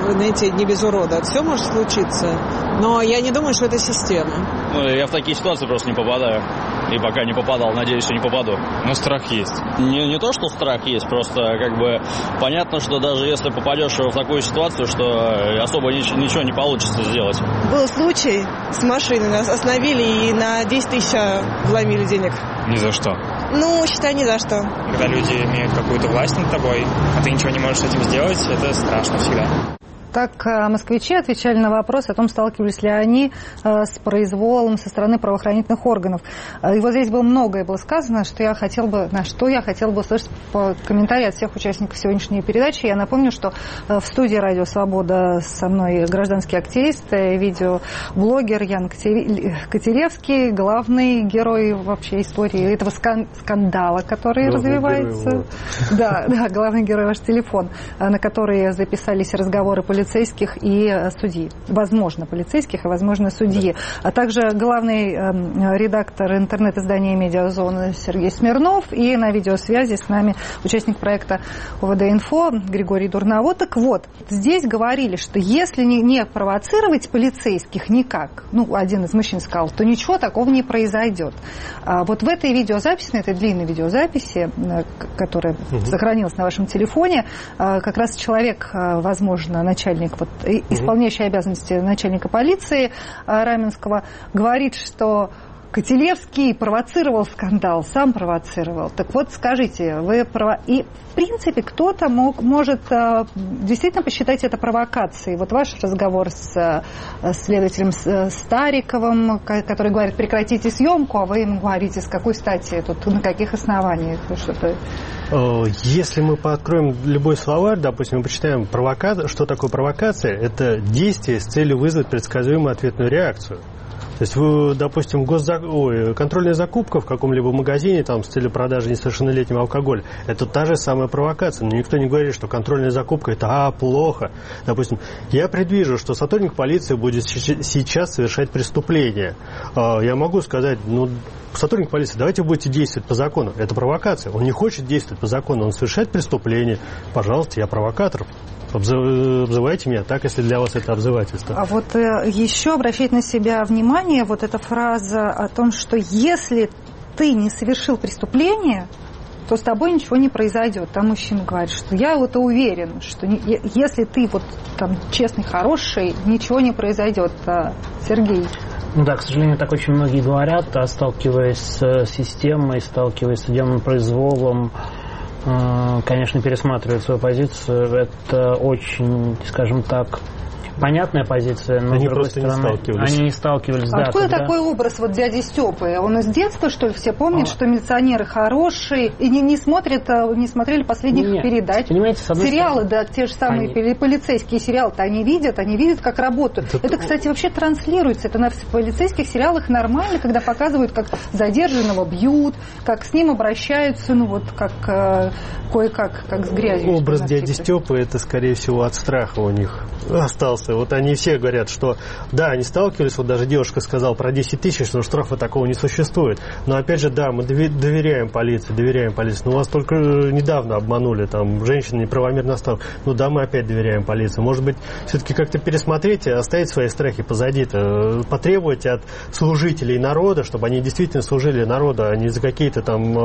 не без урода. Все может случиться. Но я не думаю, что это система. Ну, я в такие ситуации просто не попадаю. И пока не попадал, надеюсь, что не попаду. Но страх есть. Не то, что страх есть, просто как бы понятно, что даже если попадешь в такую ситуацию, что особо ничего не получится сделать. Был случай с машиной, нас остановили и на 10 тысяч вломили денег. Ни за что? Ну, считай, ни за что. Когда люди имеют какую-то власть над тобой, а ты ничего не можешь с этим сделать, это страшно всегда. Так москвичи отвечали на вопрос о том, сталкивались ли они с произволом со стороны правоохранительных органов. И вот здесь многое было сказано, на что я хотела бы услышать комментарии от всех участников сегодняшней передачи. Я напомню, что в студии «Радио Свобода» со мной гражданский активист, видеоблогер Ян Котеревский, главный герой вообще истории этого скандала, который развивается. Да, главный герой ваш телефон, на который записались разговоры полицейских и судьи. Возможно, полицейских и, возможно, судьи. А также главный редактор интернет-издания «Медиазона» Сергей Смирнов. И на видеосвязи с нами участник проекта ОВД-Инфо Григорий Дурново. Так вот, здесь говорили, что если не провоцировать полицейских никак, один из мужчин сказал, то ничего такого не произойдет. Вот в этой видеозаписи, на этой длинной видеозаписи, которая сохранилась на вашем телефоне, как раз человек, возможно, начальник, исполняющий обязанности начальника полиции Раменского, говорит, что Котелевский провоцировал скандал, сам провоцировал. Так вот, скажите, и в принципе кто-то может действительно посчитать это провокацией. Вот ваш разговор с следователем Стариковым, который говорит, прекратите съемку, а вы ему говорите, с какой стати, на каких основаниях? Если мы пооткроем любой словарь, допустим, мы почитаем что такое провокация, это действие с целью вызвать предсказуемую ответную реакцию. То есть вы, допустим, контрольная закупка в каком-либо магазине с целью продажи несовершеннолетним алкоголя, это та же самая провокация. Но никто не говорит, что контрольная закупка это плохо. Допустим, я предвижу, что сотрудник полиции будет сейчас совершать преступление. Я могу сказать, сотрудник полиции, давайте вы будете действовать по закону. Это провокация. Он не хочет действовать по закону, он совершает преступление. Пожалуйста, я провокатор. Обзывайте меня так, если для вас это обзывательство. А вот еще обращать на себя внимание, вот эта фраза о том, что если ты не совершил преступление, то с тобой ничего не произойдет. Там мужчина говорит, что я уверен, что если ты честный, хороший, ничего не произойдет. Сергей. Да, к сожалению, так очень многие говорят, сталкиваясь с системой, сталкиваясь с судебным произволом, конечно, пересматривают свою позицию. Это очень, скажем так, понятная позиция, но они с другой просто стороны, они не сталкивались. А откуда такой образ дяди Степы? Он из детства, что ли, все помнят, что милиционеры хорошие и не смотрели последних передач? Сериалы, те же самые полицейские сериалы-то они видят, как работают. Это, кстати, вообще транслируется. Это в полицейских сериалах нормально, когда показывают, как задержанного бьют, как с ним обращаются, как с грязью. Образ дяди Степы, это, скорее всего, от страха у них остался. Вот они все говорят, что да, они сталкивались, даже девушка сказала про 10 тысяч, что штрафа такого не существует. Но опять же, да, мы доверяем полиции. Но вас только недавно обманули, женщина неправомерно стала. Да, мы опять доверяем полиции. Может быть, все-таки как-то пересмотреть и оставить свои страхи позади, потребовать от служителей народа, чтобы они действительно служили народу, а не за какие-то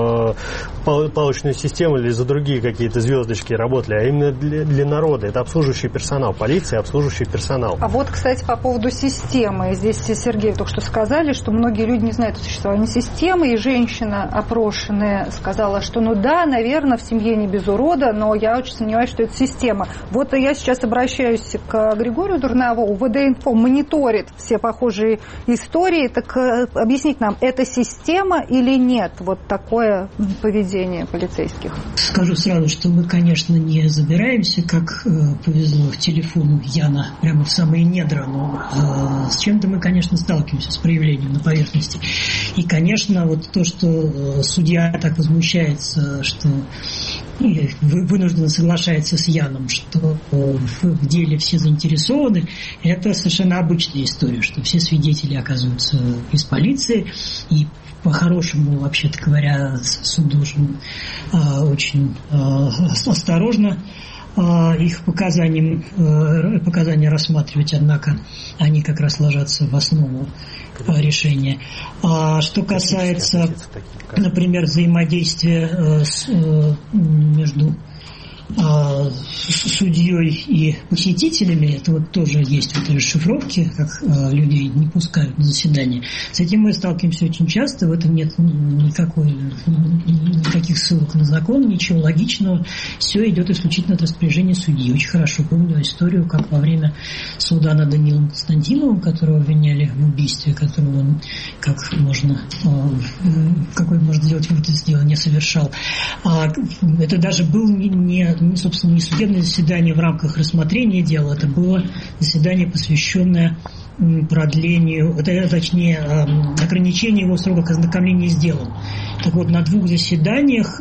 палочные системы или за другие какие-то звездочки работали, а именно для народа. Это обслуживающий персонал полиции, обслуживающий персонал. А вот, кстати, по поводу системы. Здесь Сергей только что сказали, что многие люди не знают о существовании системы, и женщина, опрошенная, сказала, что ну да, наверное, в семье не без урода, но я очень сомневаюсь, что это система. Вот я сейчас обращаюсь к Григорию Дурнову. УВД-инфо мониторит все похожие истории. Так объясните нам, это система или нет? Вот такое поведение полицейских. Скажу сразу, что мы, конечно, не забираемся, как повезло в телефону Яна, прямо в самые недра, но с чем-то мы, конечно, сталкиваемся, с проявлением на поверхности. И, конечно, вот то, что судья так возмущается, что вынужденно соглашается с Яном, что в деле все заинтересованы, это совершенно обычная история, что все свидетели оказываются из полиции, и по-хорошему, вообще-то говоря, суд должен очень осторожно их показания рассматривать, однако они как раз ложатся в основу решения. Что касается, например, взаимодействия между судьей и посетителями, это вот тоже есть в этой расшифровке, как людей не пускают на заседание. С этим мы сталкиваемся очень часто, в этом нет никаких ссылок на закон, ничего логичного, все идет исключительно от распоряжения судьи. Очень хорошо помню историю, как во время суда над Данилом Константиновым, которого обвиняли в убийстве, которого он, какой можно сделать вывод из дела, не совершал. Это даже был собственно, не судебное заседание в рамках рассмотрения дела, это было заседание, посвященное продлению, точнее, ограничению его срока ознакомления с делом. Так вот, на 2 заседаниях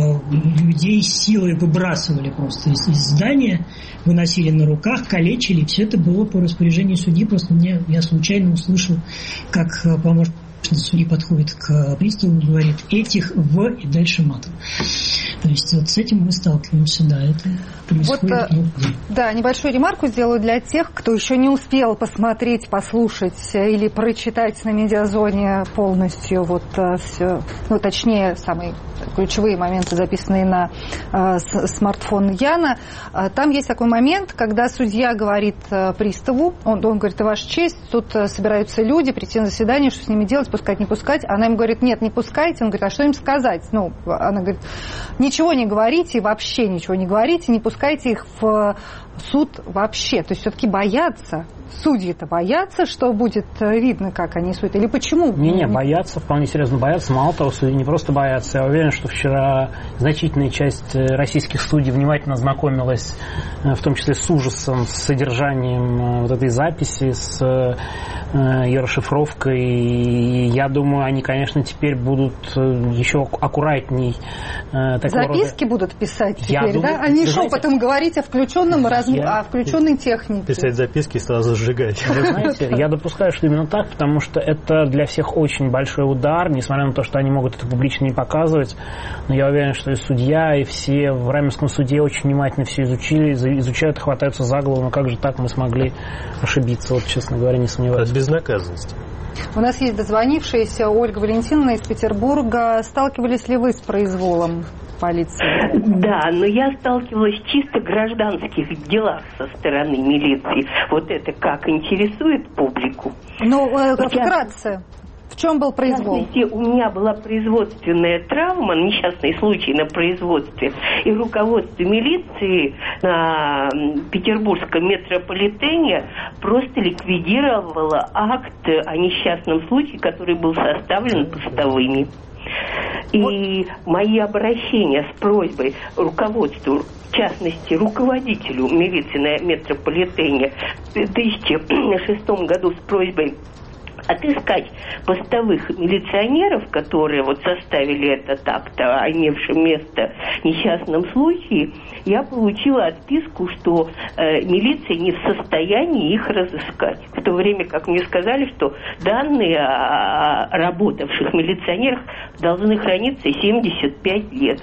людей силой выбрасывали просто из здания, выносили на руках, калечили, и все это было по распоряжению судьи. Просто я случайно услышал, как помощник судьи подходит к приставу и говорит: этих в и дальше матом. То есть вот с этим мы сталкиваемся, да, это происходит. Вот, да, небольшую ремарку сделаю для тех, кто еще не успел посмотреть, послушать или прочитать на Медиазоне полностью вот все, ну, точнее, самые ключевые моменты, записанные на смартфон Яна. Там есть такой момент, когда судья говорит приставу, он говорит: ваша честь, тут собираются люди, прийти на заседание, что с ними делать, пускать, не пускать. Она ему говорит: нет, не пускайте. Он говорит: а что им сказать? Ну, она говорит: ничего не говорите, вообще ничего не говорите, не пускайте их в суд вообще. То есть все-таки боятся. Судьи-то боятся, что будет видно, как они судят? Или почему? Не, боятся, вполне серьезно боятся. Мало того, судьи не просто боятся. Я уверен, что вчера значительная часть российских судей внимательно знакомилась, в том числе с ужасом, с содержанием вот этой записи, с ее расшифровкой. И я думаю, они, конечно, теперь будут еще аккуратней. Записки будут писать теперь, да? Они шепотом говорить о включенном о включенной технике. Писать записки и сразу сжигать. Вы знаете, я допускаю, что именно так, потому что это для всех очень большой удар, несмотря на то, что они могут это публично не показывать. Но я уверен, что и судья, и все в Раменском суде очень внимательно все изучили, изучают и хватаются за голову. Но как же так мы смогли ошибиться? Вот, честно говоря, не сомневаюсь. От безнаказанности. У нас есть дозвонившаяся Ольга Валентиновна из Петербурга. Сталкивались ли вы с произволом полиции? Да, но я сталкивалась в чисто гражданских делах со стороны милиции. Вот это как интересует публику? Ну, вкратце. В чем был произвол? В частности, у меня была производственная травма, несчастный случай на производстве, и руководство милиции на Петербургском метрополитене просто ликвидировало акт о несчастном случае, который был составлен постовыми. И мои обращения с просьбой руководству, в частности, руководителю милиции на метрополитене в 2006 году с просьбой отыскать постовых милиционеров, которые вот составили этот акт о имевшем место несчастном случае, я получила отписку, что милиция не в состоянии их разыскать. В то время как мне сказали, что данные о работавших милиционерах должны храниться 75 лет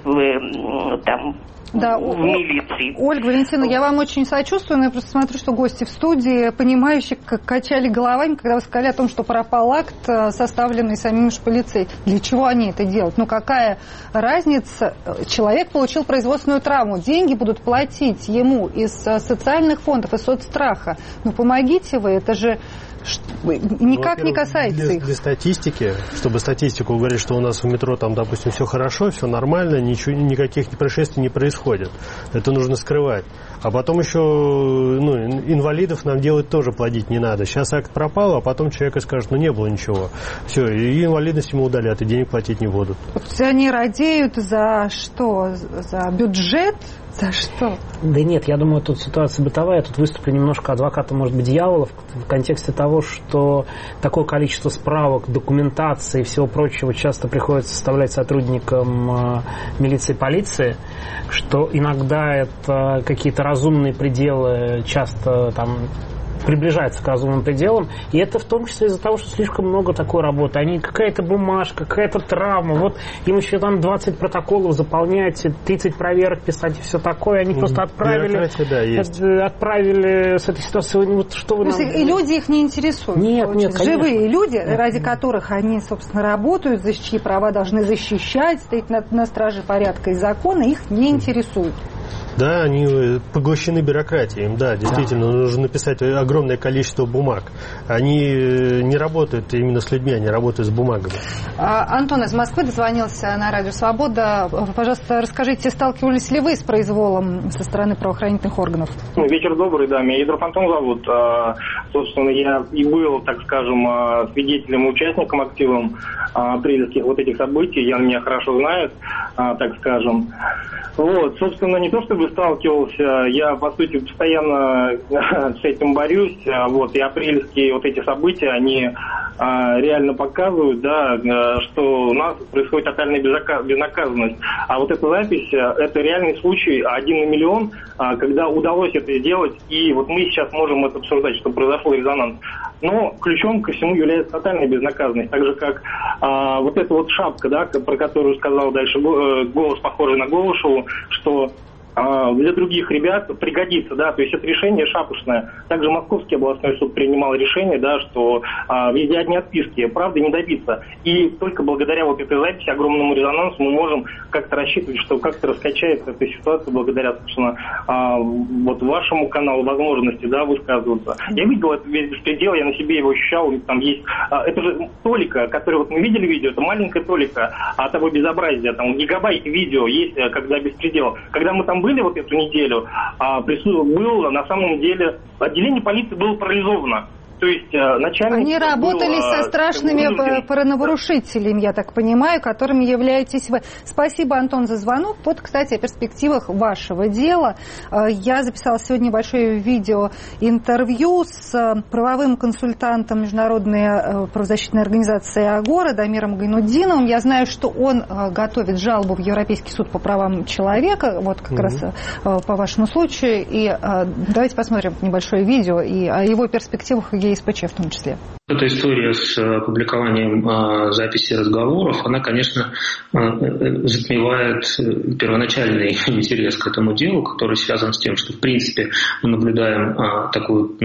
да, в милиции. Ольга Валентиновна, я вам очень сочувствую, но я просто смотрю, что гости в студии, понимающие, качали головами, когда вы сказали о том, что пропал акт, составленный самим же полицейским. Для чего они это делают? Ну, какая разница? Человек получил производственную травму. Деньги деньги будут платить ему из социальных фондов, из соцстраха. Ну, помогите вы, это же никак не касается их. Для статистики, чтобы статистику говорить, что у нас в метро там, допустим, все хорошо, все нормально, никаких происшествий не происходит. Это нужно скрывать. А потом еще инвалидов нам делать тоже платить не надо. Сейчас акт пропал, а потом человек скажет, не было ничего. Все, и инвалидность ему удалят, и денег платить не будут. Они радеют за что? За бюджет? За что? Да нет, я думаю, тут ситуация бытовая. Я тут выступлю немножко адвокатом, может быть, дьявола в контексте того, что такое количество справок, документации и всего прочего часто приходится составлять сотрудникам милиции и полиции, что иногда это какие-то разумные пределы часто там приближается к разумным пределам, и это в том числе из-за того, что слишком много такой работы. Они какая-то бумажка, какая-то травма, вот им еще там 20 протоколов заполнять, 30 проверок писать и все такое. Они просто отправили с этой ситуацией. Вот что вы и люди их не интересуют. Нет, конечно. Живые люди, ради которых они, собственно, работают, за чьи права должны защищать, стоять на страже порядка и закона, их не интересуют. Да, они поглощены бюрократией. Да, действительно, нужно написать огромное количество бумаг. Они не работают именно с людьми, они работают с бумагами. Антон из Москвы дозвонился на Радио Свобода. Пожалуйста, расскажите, сталкивались ли вы с произволом со стороны правоохранительных органов? Вечер добрый, да. Меня Ядров Антон зовут. Собственно, я и был, так скажем, свидетелем и участником активным апрельских вот этих событий. Ян меня хорошо знает, так скажем. Вот, собственно, не то чтобы сталкивался, я, по сути, постоянно с этим борюсь, вот, и апрельские вот эти события, они реально показывают, да, что у нас происходит тотальная безнаказанность. А вот эта запись, это реальный случай 1 на миллион, когда удалось это сделать, и вот мы сейчас можем это обсуждать, что произошел резонанс. Но ключом ко всему является тотальная безнаказанность, так же, как вот эта вот шапка, да, про которую сказал дальше голос, похожий на Голышеву, что для других ребят пригодится, да, то есть это решение шапошное. Также Московский областной суд принимал решение, да, что везде одни отписки, правда не добиться. И только благодаря вот этой записи, огромному резонансу, мы можем как-то рассчитывать, что как-то раскачается эта ситуация благодаря, собственно, вот вашему каналу возможности, да, высказываться. Я видел это весь беспредел, я на себе его ощущал, там есть, это же толика, которую вот мы видели видео, это маленькая толика того безобразия, там гигабайт видео есть, когда беспредел. Когда мы там были вот эту неделю, было на самом деле отделение полиции было парализовано. То есть начальник... Они работали со страшными правонарушителями, я так понимаю, которыми являетесь вы. Спасибо, Антон, за звонок. Вот, кстати, о перспективах вашего дела. Я записала сегодня большое видеоинтервью с правовым консультантом Международной правозащитной организации Агора Дамиром Гайнутдиновым. Я знаю, что он готовит жалобу в Европейский суд по правам человека, вот как раз по вашему случаю. И давайте посмотрим небольшое видео и о его перспективах ЕСПЧ в том числе. Эта история с опубликованием записи разговоров, она, конечно, затмевает первоначальный интерес к этому делу, который связан с тем, что, в принципе, мы наблюдаем такую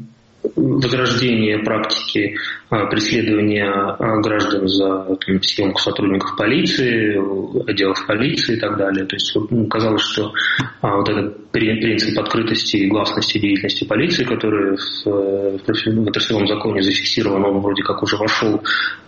возрождение практики преследования граждан за съемку сотрудников полиции, отделов полиции и так далее. То есть казалось, что вот этот принцип открытости и гласности деятельности полиции, который в отраслевом законе зафиксирован, он вроде как уже вошел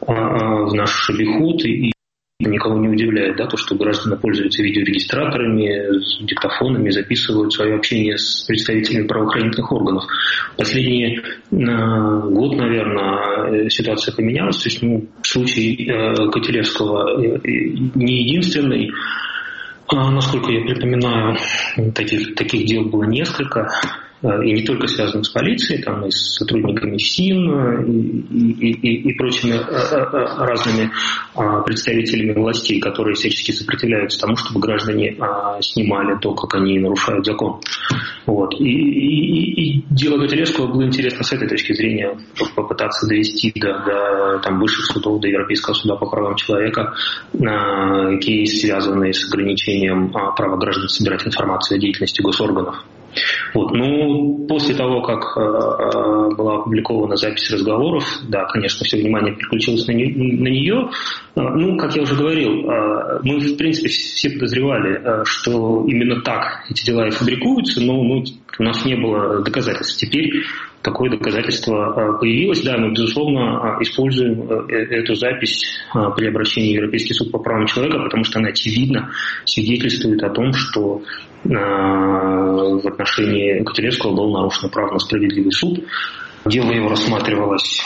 в наш обиход, и никого не удивляет, да, то, что граждане пользуются видеорегистраторами, с диктофонами, записывают свое общение с представителями правоохранительных органов. Последний год, наверное, ситуация поменялась. То есть, случай Котелевского не единственный. Насколько я припоминаю, таких дел было несколько. И не только связанных с полицией, там и с сотрудниками СИН и прочими разными представителями властей, которые всячески сопротивляются тому, чтобы граждане снимали то, как они нарушают закон. Вот. И дело Котелевского было интересно с этой точки зрения, попытаться довести до там, высших судов, до Европейского суда по правам человека кейс, связанный с ограничением права граждан собирать информацию о деятельности госорганов. Вот. Ну, после того, как была опубликована запись разговоров, да, конечно, все внимание переключилось на нее. Ну, как я уже говорил, мы, в принципе, все подозревали, что именно так эти дела и фабрикуются, но у нас не было доказательств. Теперь такое доказательство появилось. Да, мы, безусловно, используем эту запись при обращении в Европейский суд по правам человека, потому что она очевидно свидетельствует о том, что в отношении Котляревского был нарушен правно справедливый суд. Дело его рассматривалось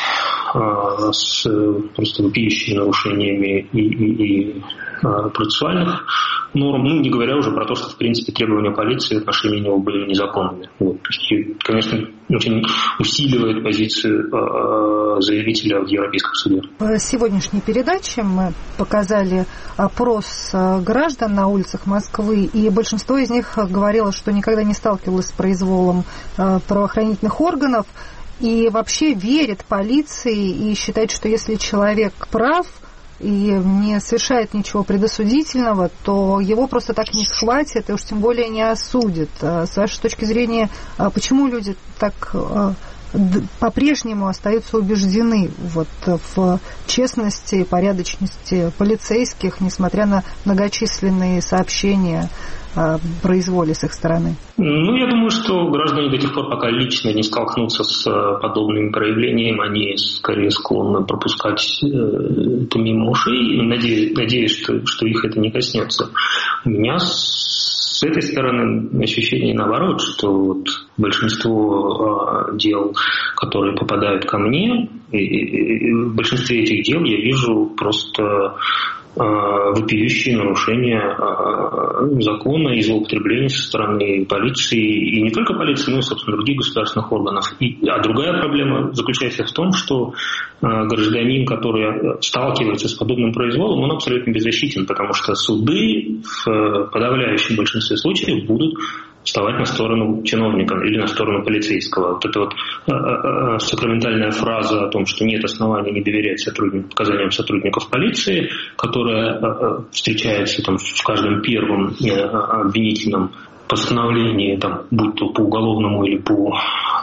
с просто вопиющими нарушениями и процессуальных норм, не говоря уже про то, что, в принципе, требования полиции в отношении него были незаконными. Вот. То есть, конечно, очень усиливает позицию заявителя в Европейском суде. В сегодняшней передаче мы показали опрос граждан на улицах Москвы, и большинство из них говорило, что никогда не сталкивалось с произволом правоохранительных органов, и вообще верит полиции и считает, что если человек прав и не совершает ничего предосудительного, то его просто так не схватят и уж тем более не осудят. С вашей точки зрения, почему люди так по-прежнему остаются убеждены в честности и порядочности полицейских, несмотря на многочисленные сообщения о произволе с их стороны? Я думаю, что граждане до тех пор, пока лично не столкнутся с подобными проявлениями, они скорее склонны пропускать это мимо ушей. Надеюсь, что их это не коснется. У меня с этой стороны ощущение наоборот, что большинство дел, которые попадают ко мне, и в большинстве этих дел я вижу просто вопиющие нарушения закона и злоупотребления со стороны полиции, и не только полиции, но и, собственно, других государственных органов. А другая проблема заключается в том, что гражданин, который сталкивается с подобным произволом, он абсолютно беззащитен, потому что суды в подавляющем большинстве случаев будут вставать на сторону чиновника или на сторону полицейского. Вот эта сакраментальная фраза о том, что нет оснований не доверять показаниям сотрудников полиции, которая встречается в каждом первом обвинительном постановлении, будь то по уголовному или по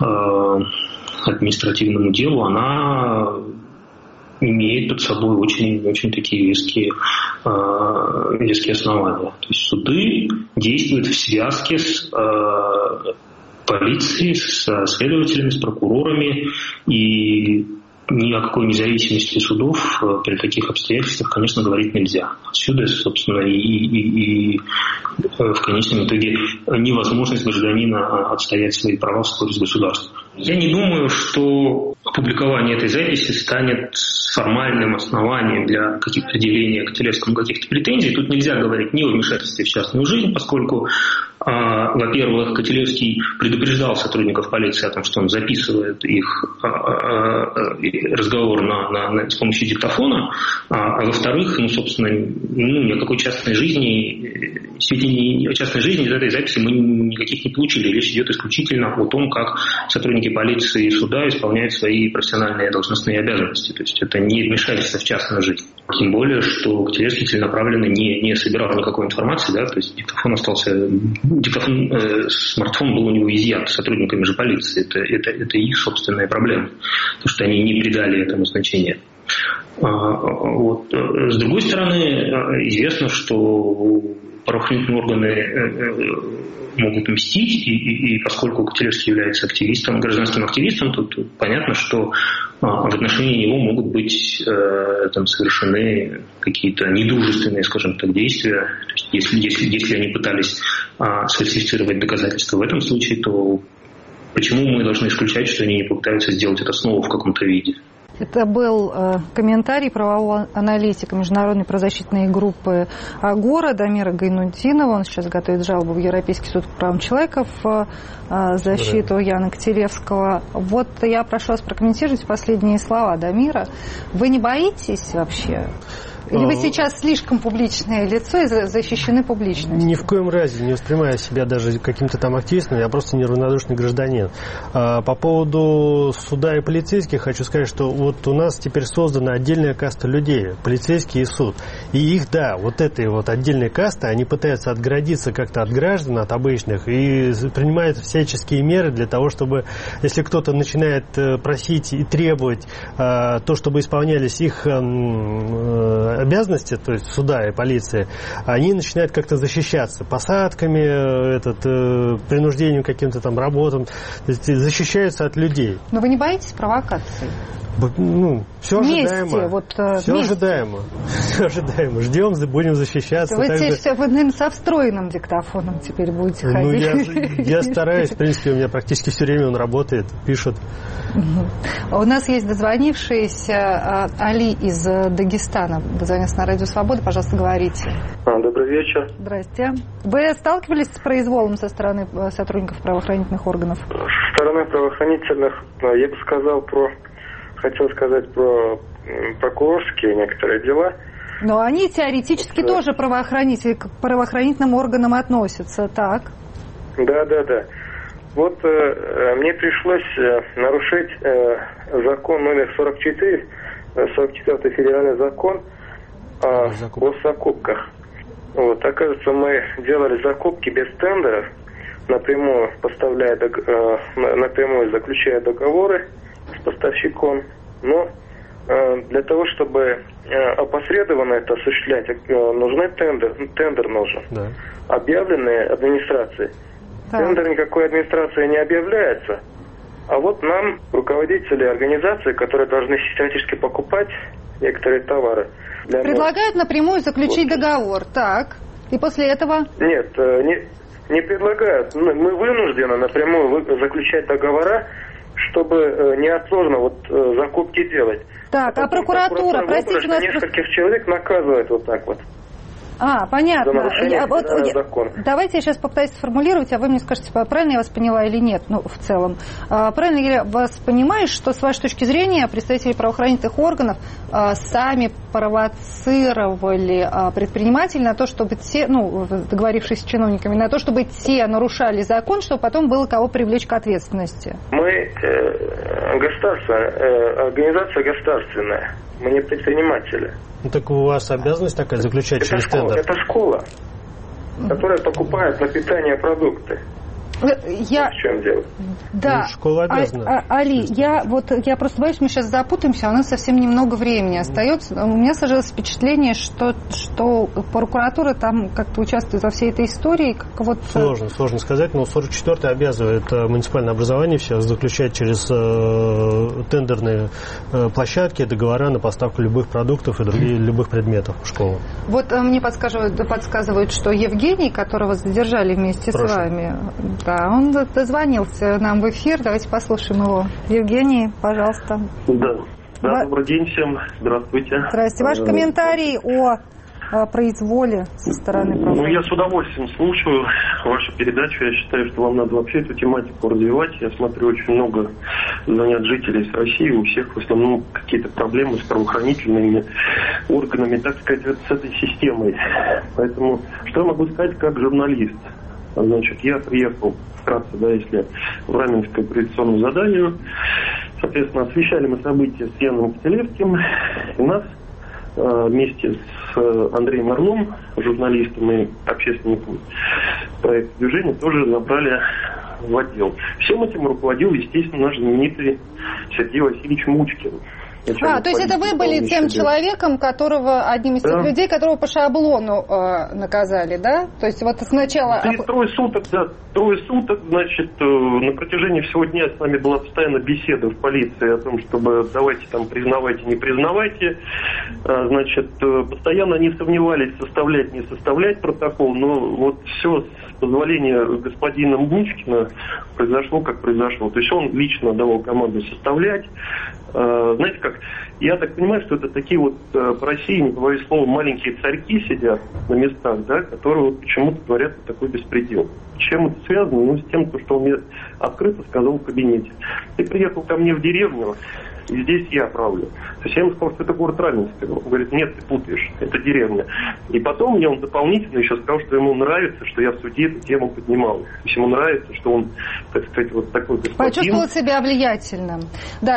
административному делу, она имеет под собой очень такие веские основания. То есть суды действуют в связке с полицией, с следователями, с прокурорами, и ни о какой независимости судов при таких обстоятельствах, конечно, говорить нельзя. Отсюда, собственно, и в конечном итоге невозможность гражданина отстоять свои права в споре с государством. Я не думаю, что опубликование этой записи станет формальным основанием для определения Котляревскому каких-то претензий. Тут нельзя говорить ни о вмешательстве в частную жизнь, поскольку, во-первых, Котляревский предупреждал сотрудников полиции о том, что он записывает их разговор с помощью диктофона, а во-вторых, собственно, ни о какой частной жизни, сведений о частной жизни из этой записи мы никаких не получили. Речь идет исключительно о том, как сотрудники полиции и суда исполняют свои профессиональные должностные обязанности. То есть это не вмешательство в частную жизнь. Тем более, что Котляревский целенаправленно не собирал никакой информации, то есть смартфон был у него изъят сотрудниками же полиции. Это их собственная проблема, потому что они не придали этому значения. С другой стороны, известно, что правоохранительные органы могут мстить, и поскольку Котляревский является активистом, гражданским активистом, тут понятно, что в отношении него могут быть совершены какие-то недружественные, скажем так, действия. То есть, если они пытались сфальсифицировать доказательства в этом случае, то почему мы должны исключать, что они не попытаются сделать это снова в каком-то виде? Это был комментарий правового аналитика международной правозащитной группы «Агора» Дамира Гайнутдинова. Он сейчас готовит жалобу в Европейский суд по правам человека в защиту Яна Котляревского. Я прошу вас прокомментировать последние слова Дамира. Вы не боитесь вообще? Или вы сейчас слишком публичное лицо и защищены публичностью? Ни в коем разе не воспринимаю себя даже каким-то там активистом, я просто неравнодушный гражданин. По поводу суда и полицейских хочу сказать, что вот у нас теперь создана отдельная каста людей, полицейские и суд. И их, да, вот этой вот отдельной касты, они пытаются отгородиться как-то от граждан, от обычных, и принимают всяческие меры для того, чтобы, если кто-то начинает просить и требовать то, чтобы исполнялись их обязанности, то есть суда и полиции, они начинают как-то защищаться посадками, принуждением к каким-то там работам, то есть защищаются от людей. Но вы не боитесь провокаций? Все ожидаемо. Все ожидаемо. Ждем, будем защищаться. Вы, наверное, со встроенным диктофоном теперь будете ходить. Я стараюсь, в принципе, у меня практически все время он работает, пишет. У нас есть дозвонившийся Али из Дагестана. Дозвонился на Радио Свобода. Пожалуйста, говорите. Добрый вечер. Здрасте. Вы сталкивались с произволом со стороны сотрудников правоохранительных органов? Со стороны правоохранительных, я бы хотел сказать про прокурорские некоторые дела. Но они теоретически тоже правоохранители, к правоохранительным органам относятся, так? Да. Вот мне пришлось нарушить закон номер 44, 44-й федеральный закон о госзакупках. Вот, оказывается, мы делали закупки без тендеров, напрямую заключая договоры с поставщиком, но для того, чтобы опосредованно это осуществлять, нужен тендер нужен, объявленный администрацией. Тендер никакой администрации не объявляется, а вот нам, руководители организации, которые должны систематически покупать некоторые товары. Предлагают напрямую заключить договор, так, и после этого? Нет, не предлагают. Мы вынуждены напрямую заключать договора, чтобы неотложно закупки делать. Так, а прокуратура, простите нас... Нескольких человек наказывает вот так вот. Понятно. За нарушение закона. Давайте я сейчас попытаюсь сформулировать, а вы мне скажете, правильно я вас поняла или нет, в целом. Правильно я вас понимаю, что с вашей точки зрения представители правоохранительных органов сами провоцировали предпринимателей на то, чтобы те, договорившись с чиновниками, на то, чтобы те нарушали закон, чтобы потом было кого привлечь к ответственности? Мы организация государственная, мы не предприниматели. Так у вас обязанность такая заключать через тендер? Это школа, которая покупает на питание продукты. В чем дело? Да. Школа обязана. Али, я просто боюсь, мы сейчас запутаемся, а у нас совсем немного времени остается. У меня сложилось впечатление, что прокуратура там как-то участвует во всей этой истории. Сложно сказать, но 44-й обязывает муниципальное образование все заключать через тендерные площадки договора на поставку любых продуктов и любых предметов в школу. Вот мне подсказывают, что Евгений, которого задержали вместе с вами... Да, он дозвонился нам в эфир. Давайте послушаем его. Евгений, пожалуйста. Да, добрый день всем. Здравствуйте. Здравствуйте. Ваш комментарий о произволе со стороны правоохранителей. Я с удовольствием слушаю вашу передачу. Я считаю, что вам надо вообще эту тематику развивать. Я смотрю, очень много звонят жителей с России. У всех в основном какие-то проблемы с правоохранительными органами, так сказать, с этой системой. Поэтому, что я могу сказать как журналист? Значит, я приехал, вкратце, если в Раменское по приватизационному заданию. Соответственно, освещали мы события с Яном Кителевским. И нас вместе с Андреем Орлом, журналистом и общественником проекта движения, тоже забрали в отдел. Всем этим руководил, естественно, наш знаменитый Сергей Васильевич Мучкин. То есть это вы были тем человеком, одним из тех людей, которого по шаблону наказали, да? То есть вот сначала... Трое суток, значит, на протяжении всего дня с нами была постоянно беседа в полиции о том, чтобы давайте там признавайте, не признавайте. Значит, постоянно они сомневались, составлять, не составлять протокол, но вот все с позволения господина Мучкина произошло, как произошло. То есть он лично давал команду составлять. Знаете как, я так понимаю, что это такие вот по России, не побоюсь слова, маленькие царьки сидят на местах, да, которые вот почему-то творят такой беспредел. Чем это связано? С тем, что он мне открыто сказал в кабинете. Ты приехал ко мне в деревню, и здесь я правлю. То есть я ему сказал, что это город Раменское. Он говорит, нет, ты путаешь, это деревня. И потом мне он дополнительно еще сказал, что ему нравится, что я в суде эту тему поднимал. То есть ему нравится, что он, так сказать, вот такой господин. Почувствовал себя влиятельным. Да,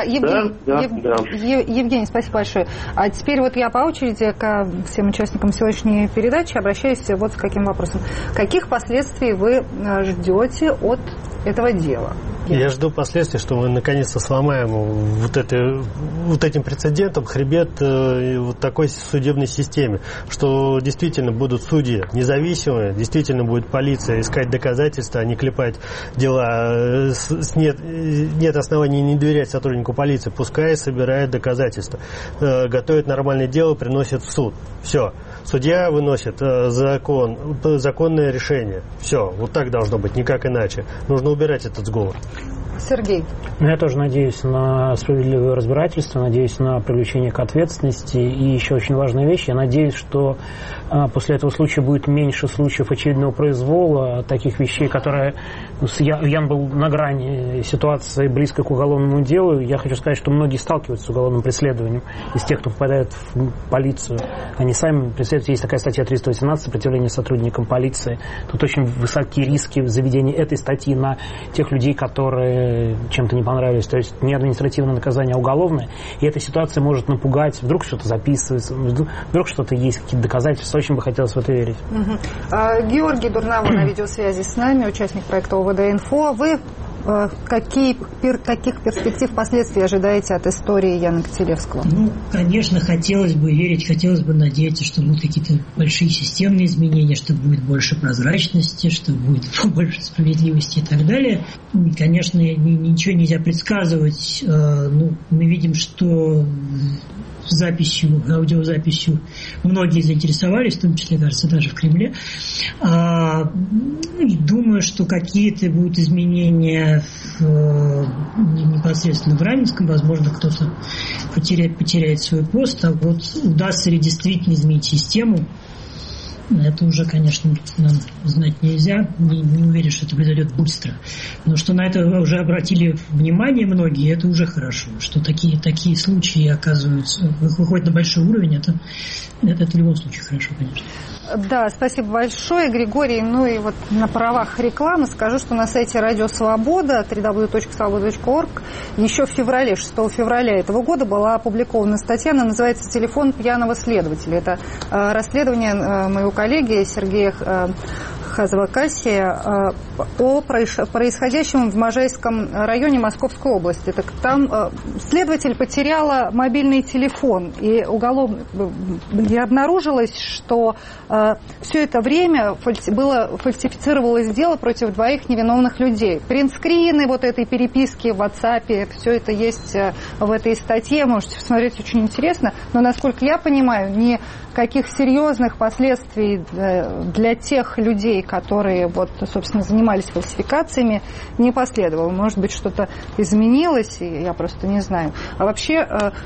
Евгений, спасибо большое. А теперь вот я по очереди ко всем участникам сегодняшней передачи обращаюсь вот с каким вопросом. Каких последствий вы ждете от этого дела? Я жду последствий, что мы наконец-то сломаем вот этим прецедентом хребет вот такой судебной системе, что действительно будут судьи независимые, действительно будет полиция искать доказательства, а не клепать дела. Нет оснований не доверять сотруднику полиции, пускай собирает доказательства, готовит нормальное дело, приносит в суд. Все. Судья выносит законное решение. Все. Вот так должно быть, никак иначе. Нужно убирать этот сговор. Сергей. Я тоже надеюсь на справедливое разбирательство, надеюсь на привлечение к ответственности. И еще очень важная вещь. Я надеюсь, что после этого случая будет меньше случаев очевидного произвола, таких вещей, которые... Ян был на грани ситуации близкой к уголовному делу. Я хочу сказать, что многие сталкиваются с уголовным преследованием из тех, кто попадает в полицию. Они сами преследуют. Есть такая статья 318 «Сопротивление сотрудникам полиции». Тут очень высокие риски заведения этой статьи на тех людей, которые чем-то не понравились. То есть не административное наказание, а уголовное. И эта ситуация может напугать. Вдруг что-то записывается, вдруг что-то есть, какие-то доказательства. Очень бы хотелось в это верить. Георгий Дурнаву на видеосвязи с нами, участник проекта ОВД-Инфо. Вы каких перспектив последствий ожидаете от истории Яна Котелевского? Конечно, хотелось бы верить, хотелось бы надеяться, что будут какие-то большие системные изменения, что будет больше прозрачности, что будет больше справедливости и так далее. Конечно, ничего нельзя предсказывать. Мы видим, что аудиозаписью многие заинтересовались, в том числе, кажется, даже в Кремле. И думаю, что какие-то будут изменения непосредственно в Раменском. Возможно, кто-то потеряет свой пост, а вот удастся ли действительно изменить систему, это уже, конечно, нам знать нельзя. Не уверен, что это произойдет быстро. Но что на это уже обратили внимание многие, это уже хорошо. Что такие случаи оказываются, выходят на большой уровень, это в любом случае хорошо, конечно. Да, спасибо большое, Григорий. И вот на правах рекламы скажу, что на сайте Радио Свобода www.svoboda.org еще в феврале, 6 февраля этого года была опубликована статья, она называется «Телефон пьяного следователя». Это расследование моего коллеги Сергея Хазова-Кассия о происходящем в Можайском районе Московской области. Так там следователь потеряла мобильный телефон, и обнаружилось, что все это время фальсифицировалось дело против двоих невиновных людей. Принтскрины вот этой переписки в WhatsApp, все это есть в этой статье, можете посмотреть, очень интересно. Но, насколько я понимаю, никаких серьезных последствий для тех людей, которые, собственно, занимались фальсификациями, не последовало. Может быть, что-то изменилось, и я просто не знаю. А вообще,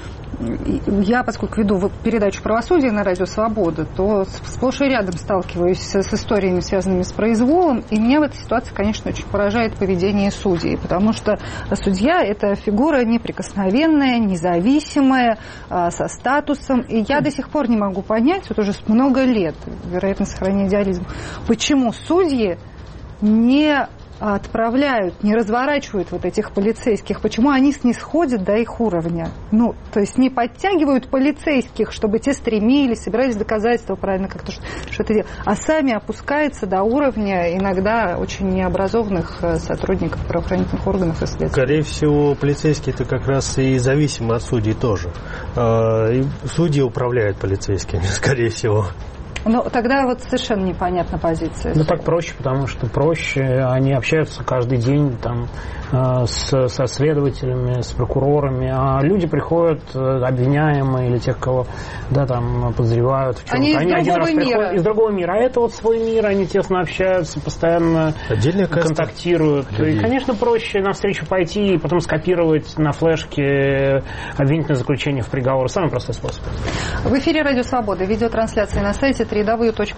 я, поскольку веду передачу «Правосудие» на Радио Свобода, то сплошь и рядом сталкиваюсь с историями, связанными с произволом, и меня в этой ситуации, конечно, очень поражает поведение судей, потому что судья – это фигура неприкосновенная, независимая, со статусом, и я до сих пор не могу понять, вот уже много лет, вероятно, сохранения идеализма, почему судьи не отправляют, не разворачивают вот этих полицейских, почему они снисходят до их уровня. То есть не подтягивают полицейских, чтобы те стремились, собирались доказательства правильно как-то что-то делать, а сами опускаются до уровня иногда очень необразованных сотрудников правоохранительных органов и следствия. Скорее всего, полицейские-то как раз и зависимы от судей тоже. И судьи управляют полицейскими, скорее всего. Тогда совершенно непонятна позиция. Так проще, потому что проще. Они общаются каждый день со следователями, с прокурорами, а люди приходят, обвиняемые или тех, кого подозревают в чем-то. Они из другого мира. Из другого мира. А это свой мир, они тесно общаются, постоянно контактируют. И, конечно, проще навстречу пойти и потом скопировать на флешке обвинительное заключение в приговор. Самый простой способ. В эфире Радио Свобода. Видеотрансляция на сайте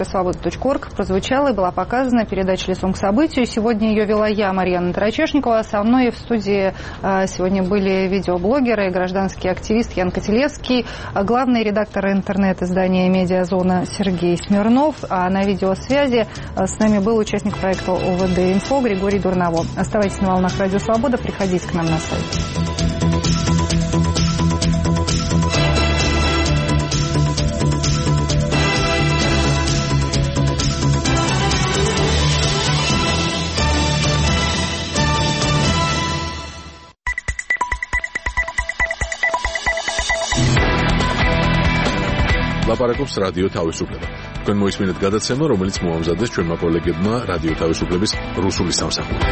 www.svoboda.org прозвучала и была показана передача «Лицом к событию». Сегодня ее вела я, Марьяна Тарачешникова. Со мной в студии сегодня были видеоблогеры, гражданский активист Ян Котелевский, главный редактор интернет-издания «Медиазона» Сергей Смирнов, а на видеосвязи с нами был участник проекта ОВД-Инфо Григорий Дурново. Оставайтесь на волнах Радио Свобода, приходите к нам на сайт. ლაპარაკობს რადიო თავისუფლება. თქვენ მოისმინეთ გადაცემა, რომელიც მოამზადეს ჩვენმა კოლეგებმა რადიო თავისუფლების რუსული სამსახურიდან.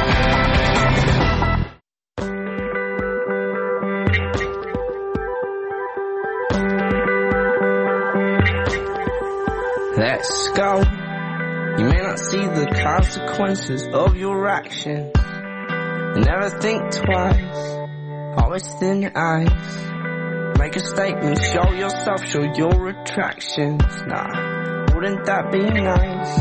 Let's go. You may not see the consequences of your actions. Never think twice. Always thin eyes. Make a statement, show yourself, show your attractions. Nah, wouldn't that be nice?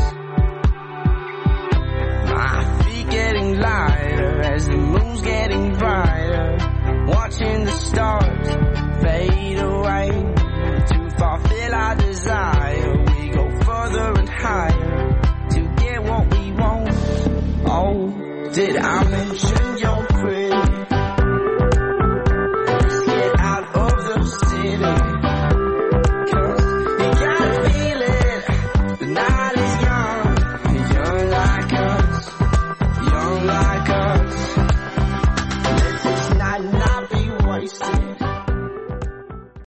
My feet getting lighter as the moon's getting brighter. Watching the stars fade away. Too far, feel our desire. We go further and higher to get what we want. Oh, did I mention you're pretty? Let's get out of the city.